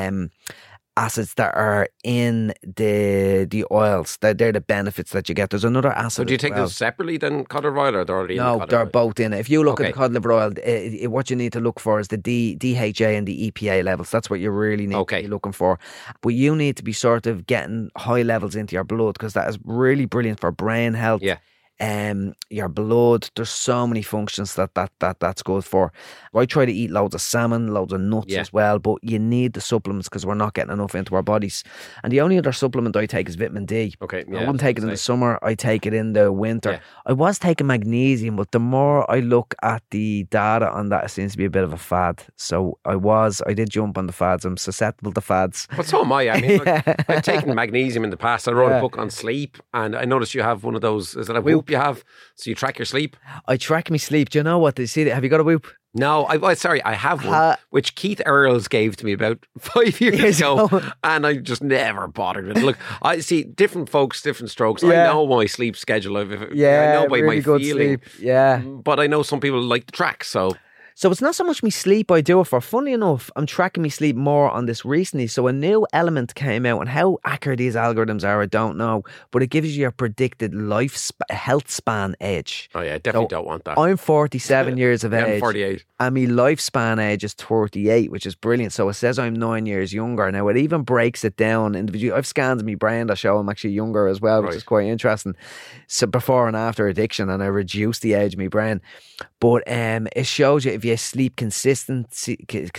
acids that are in the oils. They're the benefits that you get. There's another acid. So do you take those separately than cod liver oil, or they're already in the cod liver oil? No, they're both in it. If you look at the cod liver oil, what you need to look for is the DHA and the EPA levels. That's what you really need to be looking for. But you need to be sort of getting high levels into your blood, because that is really brilliant for brain health. Yeah. Your blood, there's so many functions that's good for. I try to eat loads of salmon, loads of nuts as well, but you need the supplements because we're not getting enough into our bodies. And the only other supplement I take is vitamin D. I wouldn't take it in the summer, I take it in the winter. I was taking magnesium, but the more I look at the data on that, it seems to be a bit of a fad. So I did jump on the fads. I'm susceptible to fads. But so am I. I mean, I've taken magnesium in the past. I wrote a book on sleep, and I noticed you have one of those. Is that a Whoop you have? So you track your sleep? I track my sleep. Do you know what? Did you see that? Have you got a Whoop? No, I have one, which Keith Earls gave to me about 5 years ago, and I just never bothered with it. Look, I see different folks, different strokes. I know my sleep schedule. I know by really my feeling. Sleep. But I know some people like to track, so it's not so much me sleep I do it for. Funnily enough, I'm tracking me sleep more on this recently. So a new element came out, and how accurate these algorithms are, I don't know. But it gives you your predicted health span age. Oh yeah, I definitely don't want that. I'm 47 years of age. I'm 48. And my lifespan age is 38, which is brilliant. So it says I'm 9 years younger. Now it even breaks it down individually. I've scans of my brain that show I'm actually younger as well, which is quite interesting. So before and after addiction, and I reduced the age of my brain. But it shows you if you sleep consistently,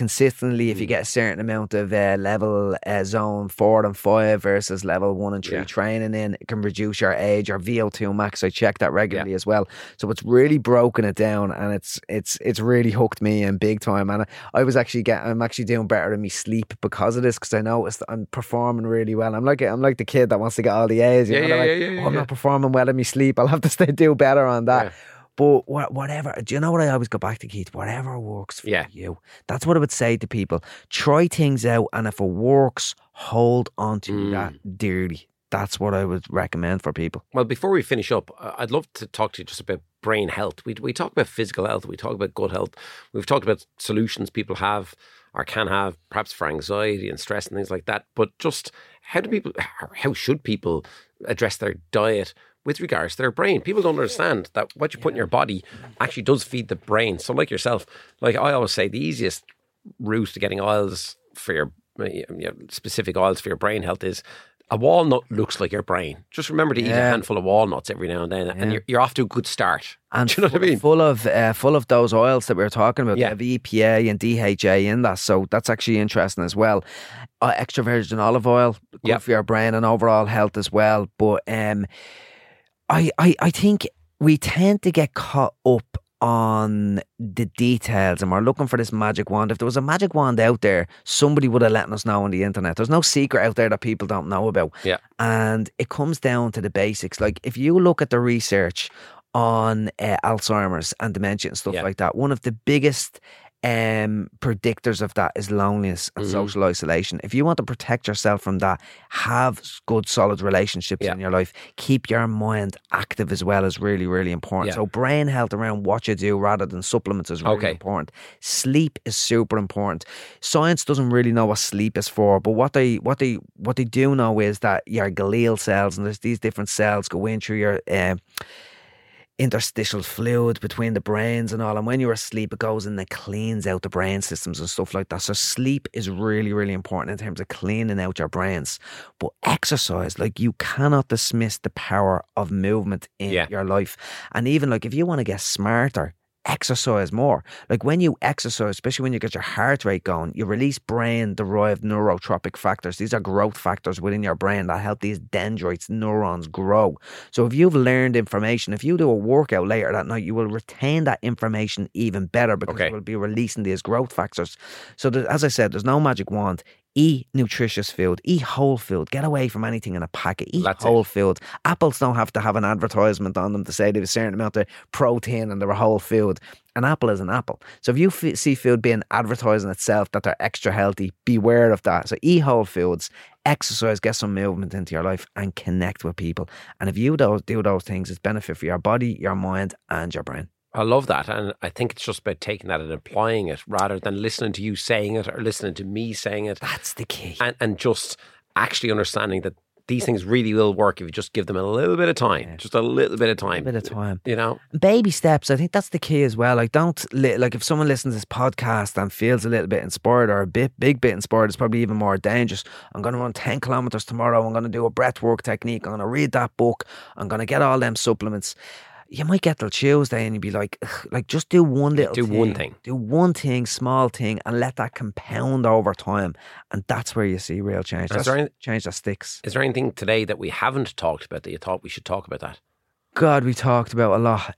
if you get a certain amount of level zone 4 and 5 versus level 1 and 3 training in, it can reduce your age or VO2 max. I check that regularly as well. So it's really broken it down, and it's really hooked me in big time. And I'm actually doing better in my sleep because of this, because I noticed I'm performing really well. I'm like the kid that wants to get all the A's. I'm not performing well in my sleep. I'll have to do better on that. Yeah. But whatever, do you know what I always go back to, Keith? Whatever works for you. That's what I would say to people. Try things out, and if it works, hold on to that dearly. That's what I would recommend for people. Well, before we finish up, I'd love to talk to you just about brain health. We talk about physical health, we talk about gut health, we've talked about solutions people have or can have, perhaps for anxiety and stress and things like that. But just how should people address their diet with regards to their brain? People don't understand that what you put in your body actually does feed the brain. So like yourself, like I always say, the easiest route to getting oils for your specific oils for your brain health is a walnut looks like your brain. Just remember to eat a handful of walnuts every now and then, and you're off to a good start. And do you know what I mean? Full of those oils that we were talking about. Yeah. They have EPA and DHA in that, so that's actually interesting as well. Extra virgin olive oil, good for your brain and overall health as well. But I think we tend to get caught up on the details and we're looking for this magic wand. If there was a magic wand out there, somebody would have let us know on the internet. There's no secret out there that people don't know about. Yeah. And it comes down to the basics. Like if you look at the research on Alzheimer's and dementia and stuff like that, one of the biggest predictors of that is loneliness and social isolation. If you want to protect yourself from that, have good solid relationships in your life. Keep your mind active as well is really, really important. So brain health around what you do rather than supplements is really important. Sleep is super important. Science doesn't really know what sleep is for, but what they do know is that your glial cells, and there's these different cells go in through your interstitial fluid between the brains and all, and when you're asleep it goes in and cleans out the brain systems and stuff like that. So sleep is really, really important in terms of cleaning out your brains. But exercise, like, you cannot dismiss the power of movement in your life. And even like if you want to get smarter, exercise more. Like when you exercise, especially when you get your heart rate going, you release brain derived neurotropic factors. These are growth factors within your brain that help these dendrites, neurons grow. So if you've learned information, if you do a workout later that night, you will retain that information even better because you will be releasing these growth factors. So as I said, there's no magic wand. Eat nutritious food, eat whole food, get away from anything in a packet, eat whole food. Apples don't have to have an advertisement on them to say they have a certain amount of protein and they're a whole food. An apple is an apple. So if you see food being advertising itself that they're extra healthy, beware of that. So eat whole foods, exercise, get some movement into your life and connect with people. And if you do those things, it's benefit for your body, your mind and your brain. I love that, and I think it's just about taking that and applying it rather than listening to you saying it or listening to me saying it. That's the key. And just actually understanding that these things really will work if you just give them a little bit of time. Just a little bit of time. A bit of time. You know? Baby steps, I think that's the key as well. Like like if someone listens to this podcast and feels a little bit inspired or a big bit inspired, it's probably even more dangerous. I'm going to run 10 kilometers tomorrow. I'm going to do a breath work technique. I'm going to read that book. I'm going to get all them supplements. You might get till Tuesday and you'd be like, just do one little thing. Do one thing, small thing, and let that compound over time. And that's where you see real change. That's change that sticks. Is there anything today that we haven't talked about that you thought we should talk about that? God, we talked about a lot.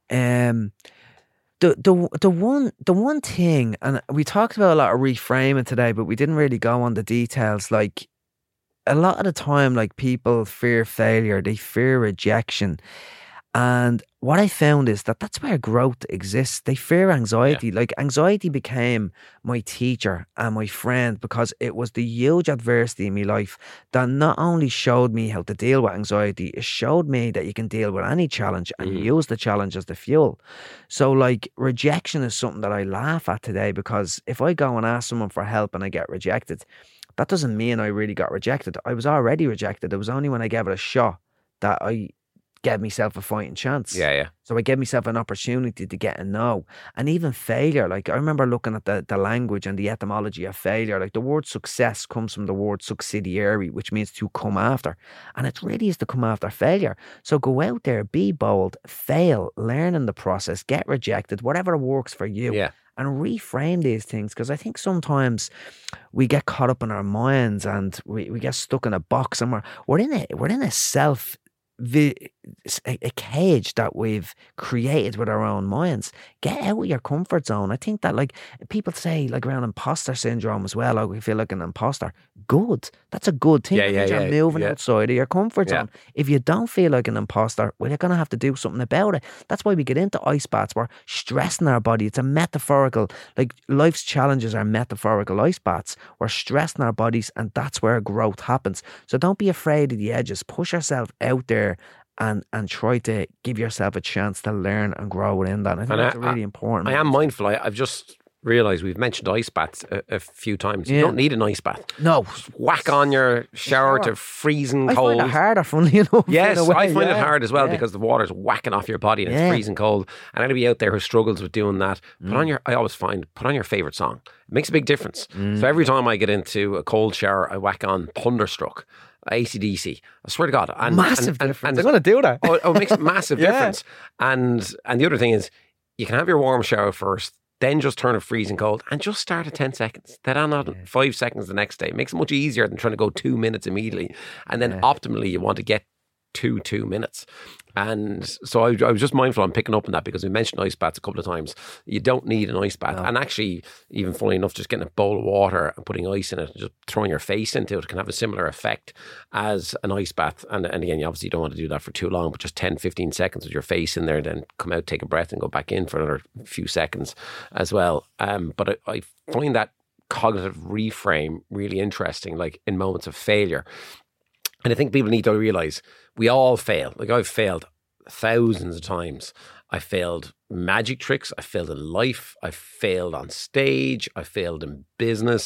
The one thing, and we talked about a lot of reframing today, but we didn't really go on the details. Like a lot of the time, like people fear failure, they fear rejection. And what I found is that that's where growth exists. They fear anxiety. Like anxiety became my teacher and my friend because it was the huge adversity in my life that not only showed me how to deal with anxiety, it showed me that you can deal with any challenge and use the challenge as the fuel. So like rejection is something that I laugh at today because if I go and ask someone for help and I get rejected, that doesn't mean I really got rejected. I was already rejected. It was only when I gave it a shot that I gave myself a fighting chance. So I gave myself an opportunity to get a no. And even failure, like I remember looking at the language and the etymology of failure. Like the word success comes from the word subsidiary, which means to come after. And it really is to come after failure. So go out there, be bold, fail, learn in the process, get rejected, whatever works for you. And reframe these things, because I think sometimes we get caught up in our minds and we get stuck in a box and we're in a a cage that we've created with our own minds. Get out of your comfort zone. I think that like people say like around imposter syndrome as well, like we feel like an imposter. Good. That's a good thing. You're moving outside of your comfort zone. If you don't feel like an imposter, well, you're going to have to do something about it. That's why we get into ice baths. We're stressing our body. It's a metaphorical, like life's challenges are metaphorical ice baths. We're stressing our bodies and that's where growth happens. So don't be afraid of the edges. Push yourself out there and try to give yourself a chance to learn and grow within that. I think that's really important. I am mindful. I've just realised we've mentioned ice baths a few times. You don't need an ice bath. No. Just whack on your shower to freezing cold. I find it harder, funnily enough. Yes, I find it hard as well because the water's whacking off your body and it's freezing cold. And anybody out there who struggles with doing that, I always find, put on your favourite song. It makes a big difference. So every time I get into a cold shower, I whack on Thunderstruck. AC/DC. I swear to God. Massive difference. I'm going to do that. It makes a massive difference. And the other thing is, you can have your warm shower first, then just turn it freezing cold and just start at 10 seconds. Then on 5 seconds the next day. It makes it much easier than trying to go 2 minutes immediately. And then optimally, you want to get 2 minutes. And so I was just mindful I'm picking up on that because we mentioned ice baths a couple of times. You don't need an ice bath. No. And actually, even funny enough, just getting a bowl of water and putting ice in it and just throwing your face into it can have a similar effect as an ice bath. And again, you obviously don't want to do that for too long, but just 10, 15 seconds with your face in there, then come out, take a breath and go back in for another few seconds as well. But I find that cognitive reframe really interesting, like in moments of failure. And I think people need to realise we all fail. Like I've failed thousands of times. I failed magic tricks. I failed in life. I failed on stage. I failed in business.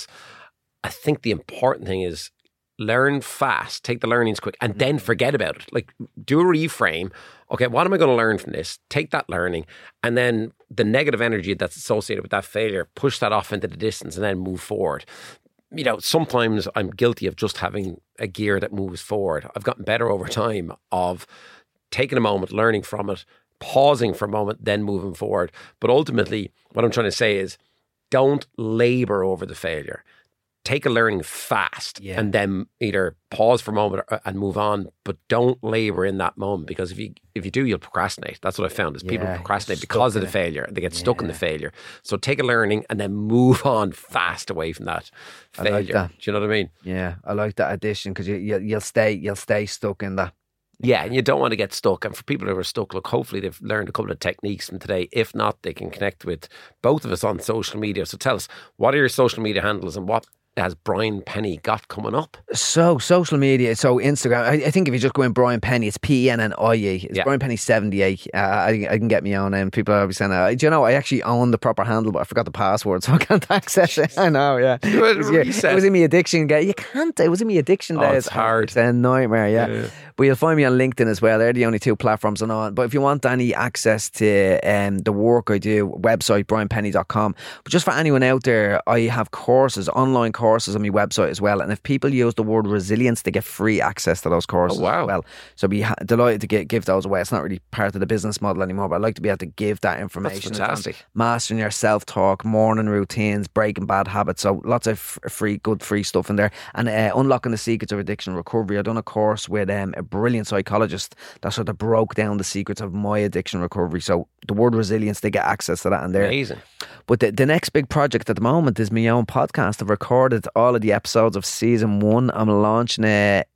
I think the important thing is learn fast, take the learnings quick, and then forget about it. Like do a reframe. Okay, what am I going to learn from this? Take that learning, and then the negative energy that's associated with that failure, push that off into the distance and then move forward. You know, sometimes I'm guilty of just having a gear that moves forward. I've gotten better over time of taking a moment, learning from it, pausing for a moment, then moving forward. But ultimately, what I'm trying to say is don't labor over the failure. Take a learning fast and then either pause for a moment and move on, but don't labor in that moment, because if you do, you'll procrastinate. That's what I found is people procrastinate because of the failure. They get stuck in the failure. So take a learning and then move on fast away from that failure. I like that. Do you know what I mean? Yeah, I like that addition because you'll stay stuck in that. Yeah, and you don't want to get stuck. And for people who are stuck, look, hopefully they've learned a couple of techniques from today. If not, they can connect with both of us on social media. So tell us, what are your social media handles and what has Brian Penny got coming up? So social media, so Instagram, I think if you just go in Brian Penny, it's PENNIE. It's Brian Penny 78. I can get me on, and people are always saying, do you know, I actually own the proper handle, but I forgot the password, so I can't access it. I know, yeah. It was in my addiction days. You can't. It was in my addiction days. It's hard. It's a nightmare, yeah. But you'll find me on LinkedIn as well. They're the only two platforms I'm on. But if you want any access to the work I do, website, brianpenny.com. But just for anyone out there, I have courses, online courses on my website as well. And if people use the word resilience, they get free access to those courses as well. So I'd be delighted to give those away. It's not really part of the business model anymore, but I'd like to be able to give that information. That's fantastic. Mastering your self-talk, morning routines, breaking bad habits. So lots of good free stuff in there. And unlocking the secrets of addiction recovery. I've done a course with a brilliant psychologist that sort of broke down the secrets of my addiction recovery. So the word resilience, they get access to that in there. Amazing. But the next big project at the moment is my own podcast. I've recorded all of the episodes of season 1. I'm launching it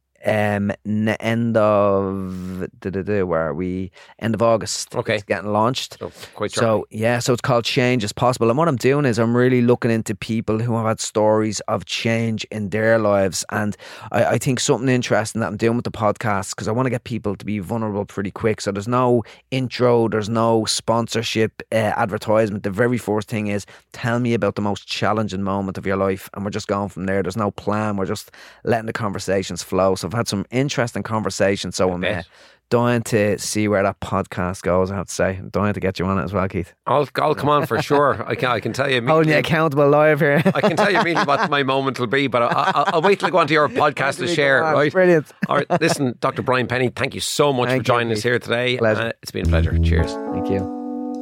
end of where are we? End of August. Okay, it's getting launched. So quite so it's called Change is Possible. And what I'm doing is I'm really looking into people who have had stories of change in their lives. And I think something interesting that I'm doing with the podcast, because I want to get people to be vulnerable pretty quick. So there's no intro, there's no sponsorship, advertisement. The very first thing is tell me about the most challenging moment of your life, and we're just going from there. There's no plan. We're just letting the conversations flow. So I've had some interesting conversations, so I'm dying to see where that podcast goes. I have to say, I'm dying to get you on it as well, Keith. I'll come on for sure. I can tell you, holding you accountable live here. I can tell you immediately what my moment will be, but I'll wait till I go onto your podcast to share. Right, brilliant. All right, listen, Dr. Brian Penny, thank you so much for joining us here today. It's been a pleasure. Cheers. Thank you.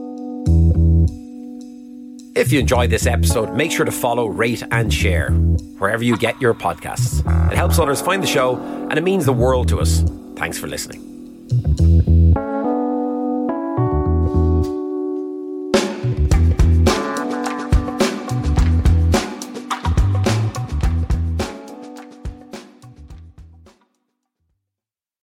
If you enjoyed this episode, make sure to follow, rate and share wherever you get your podcasts. It helps others find the show and it means the world to us. Thanks for listening.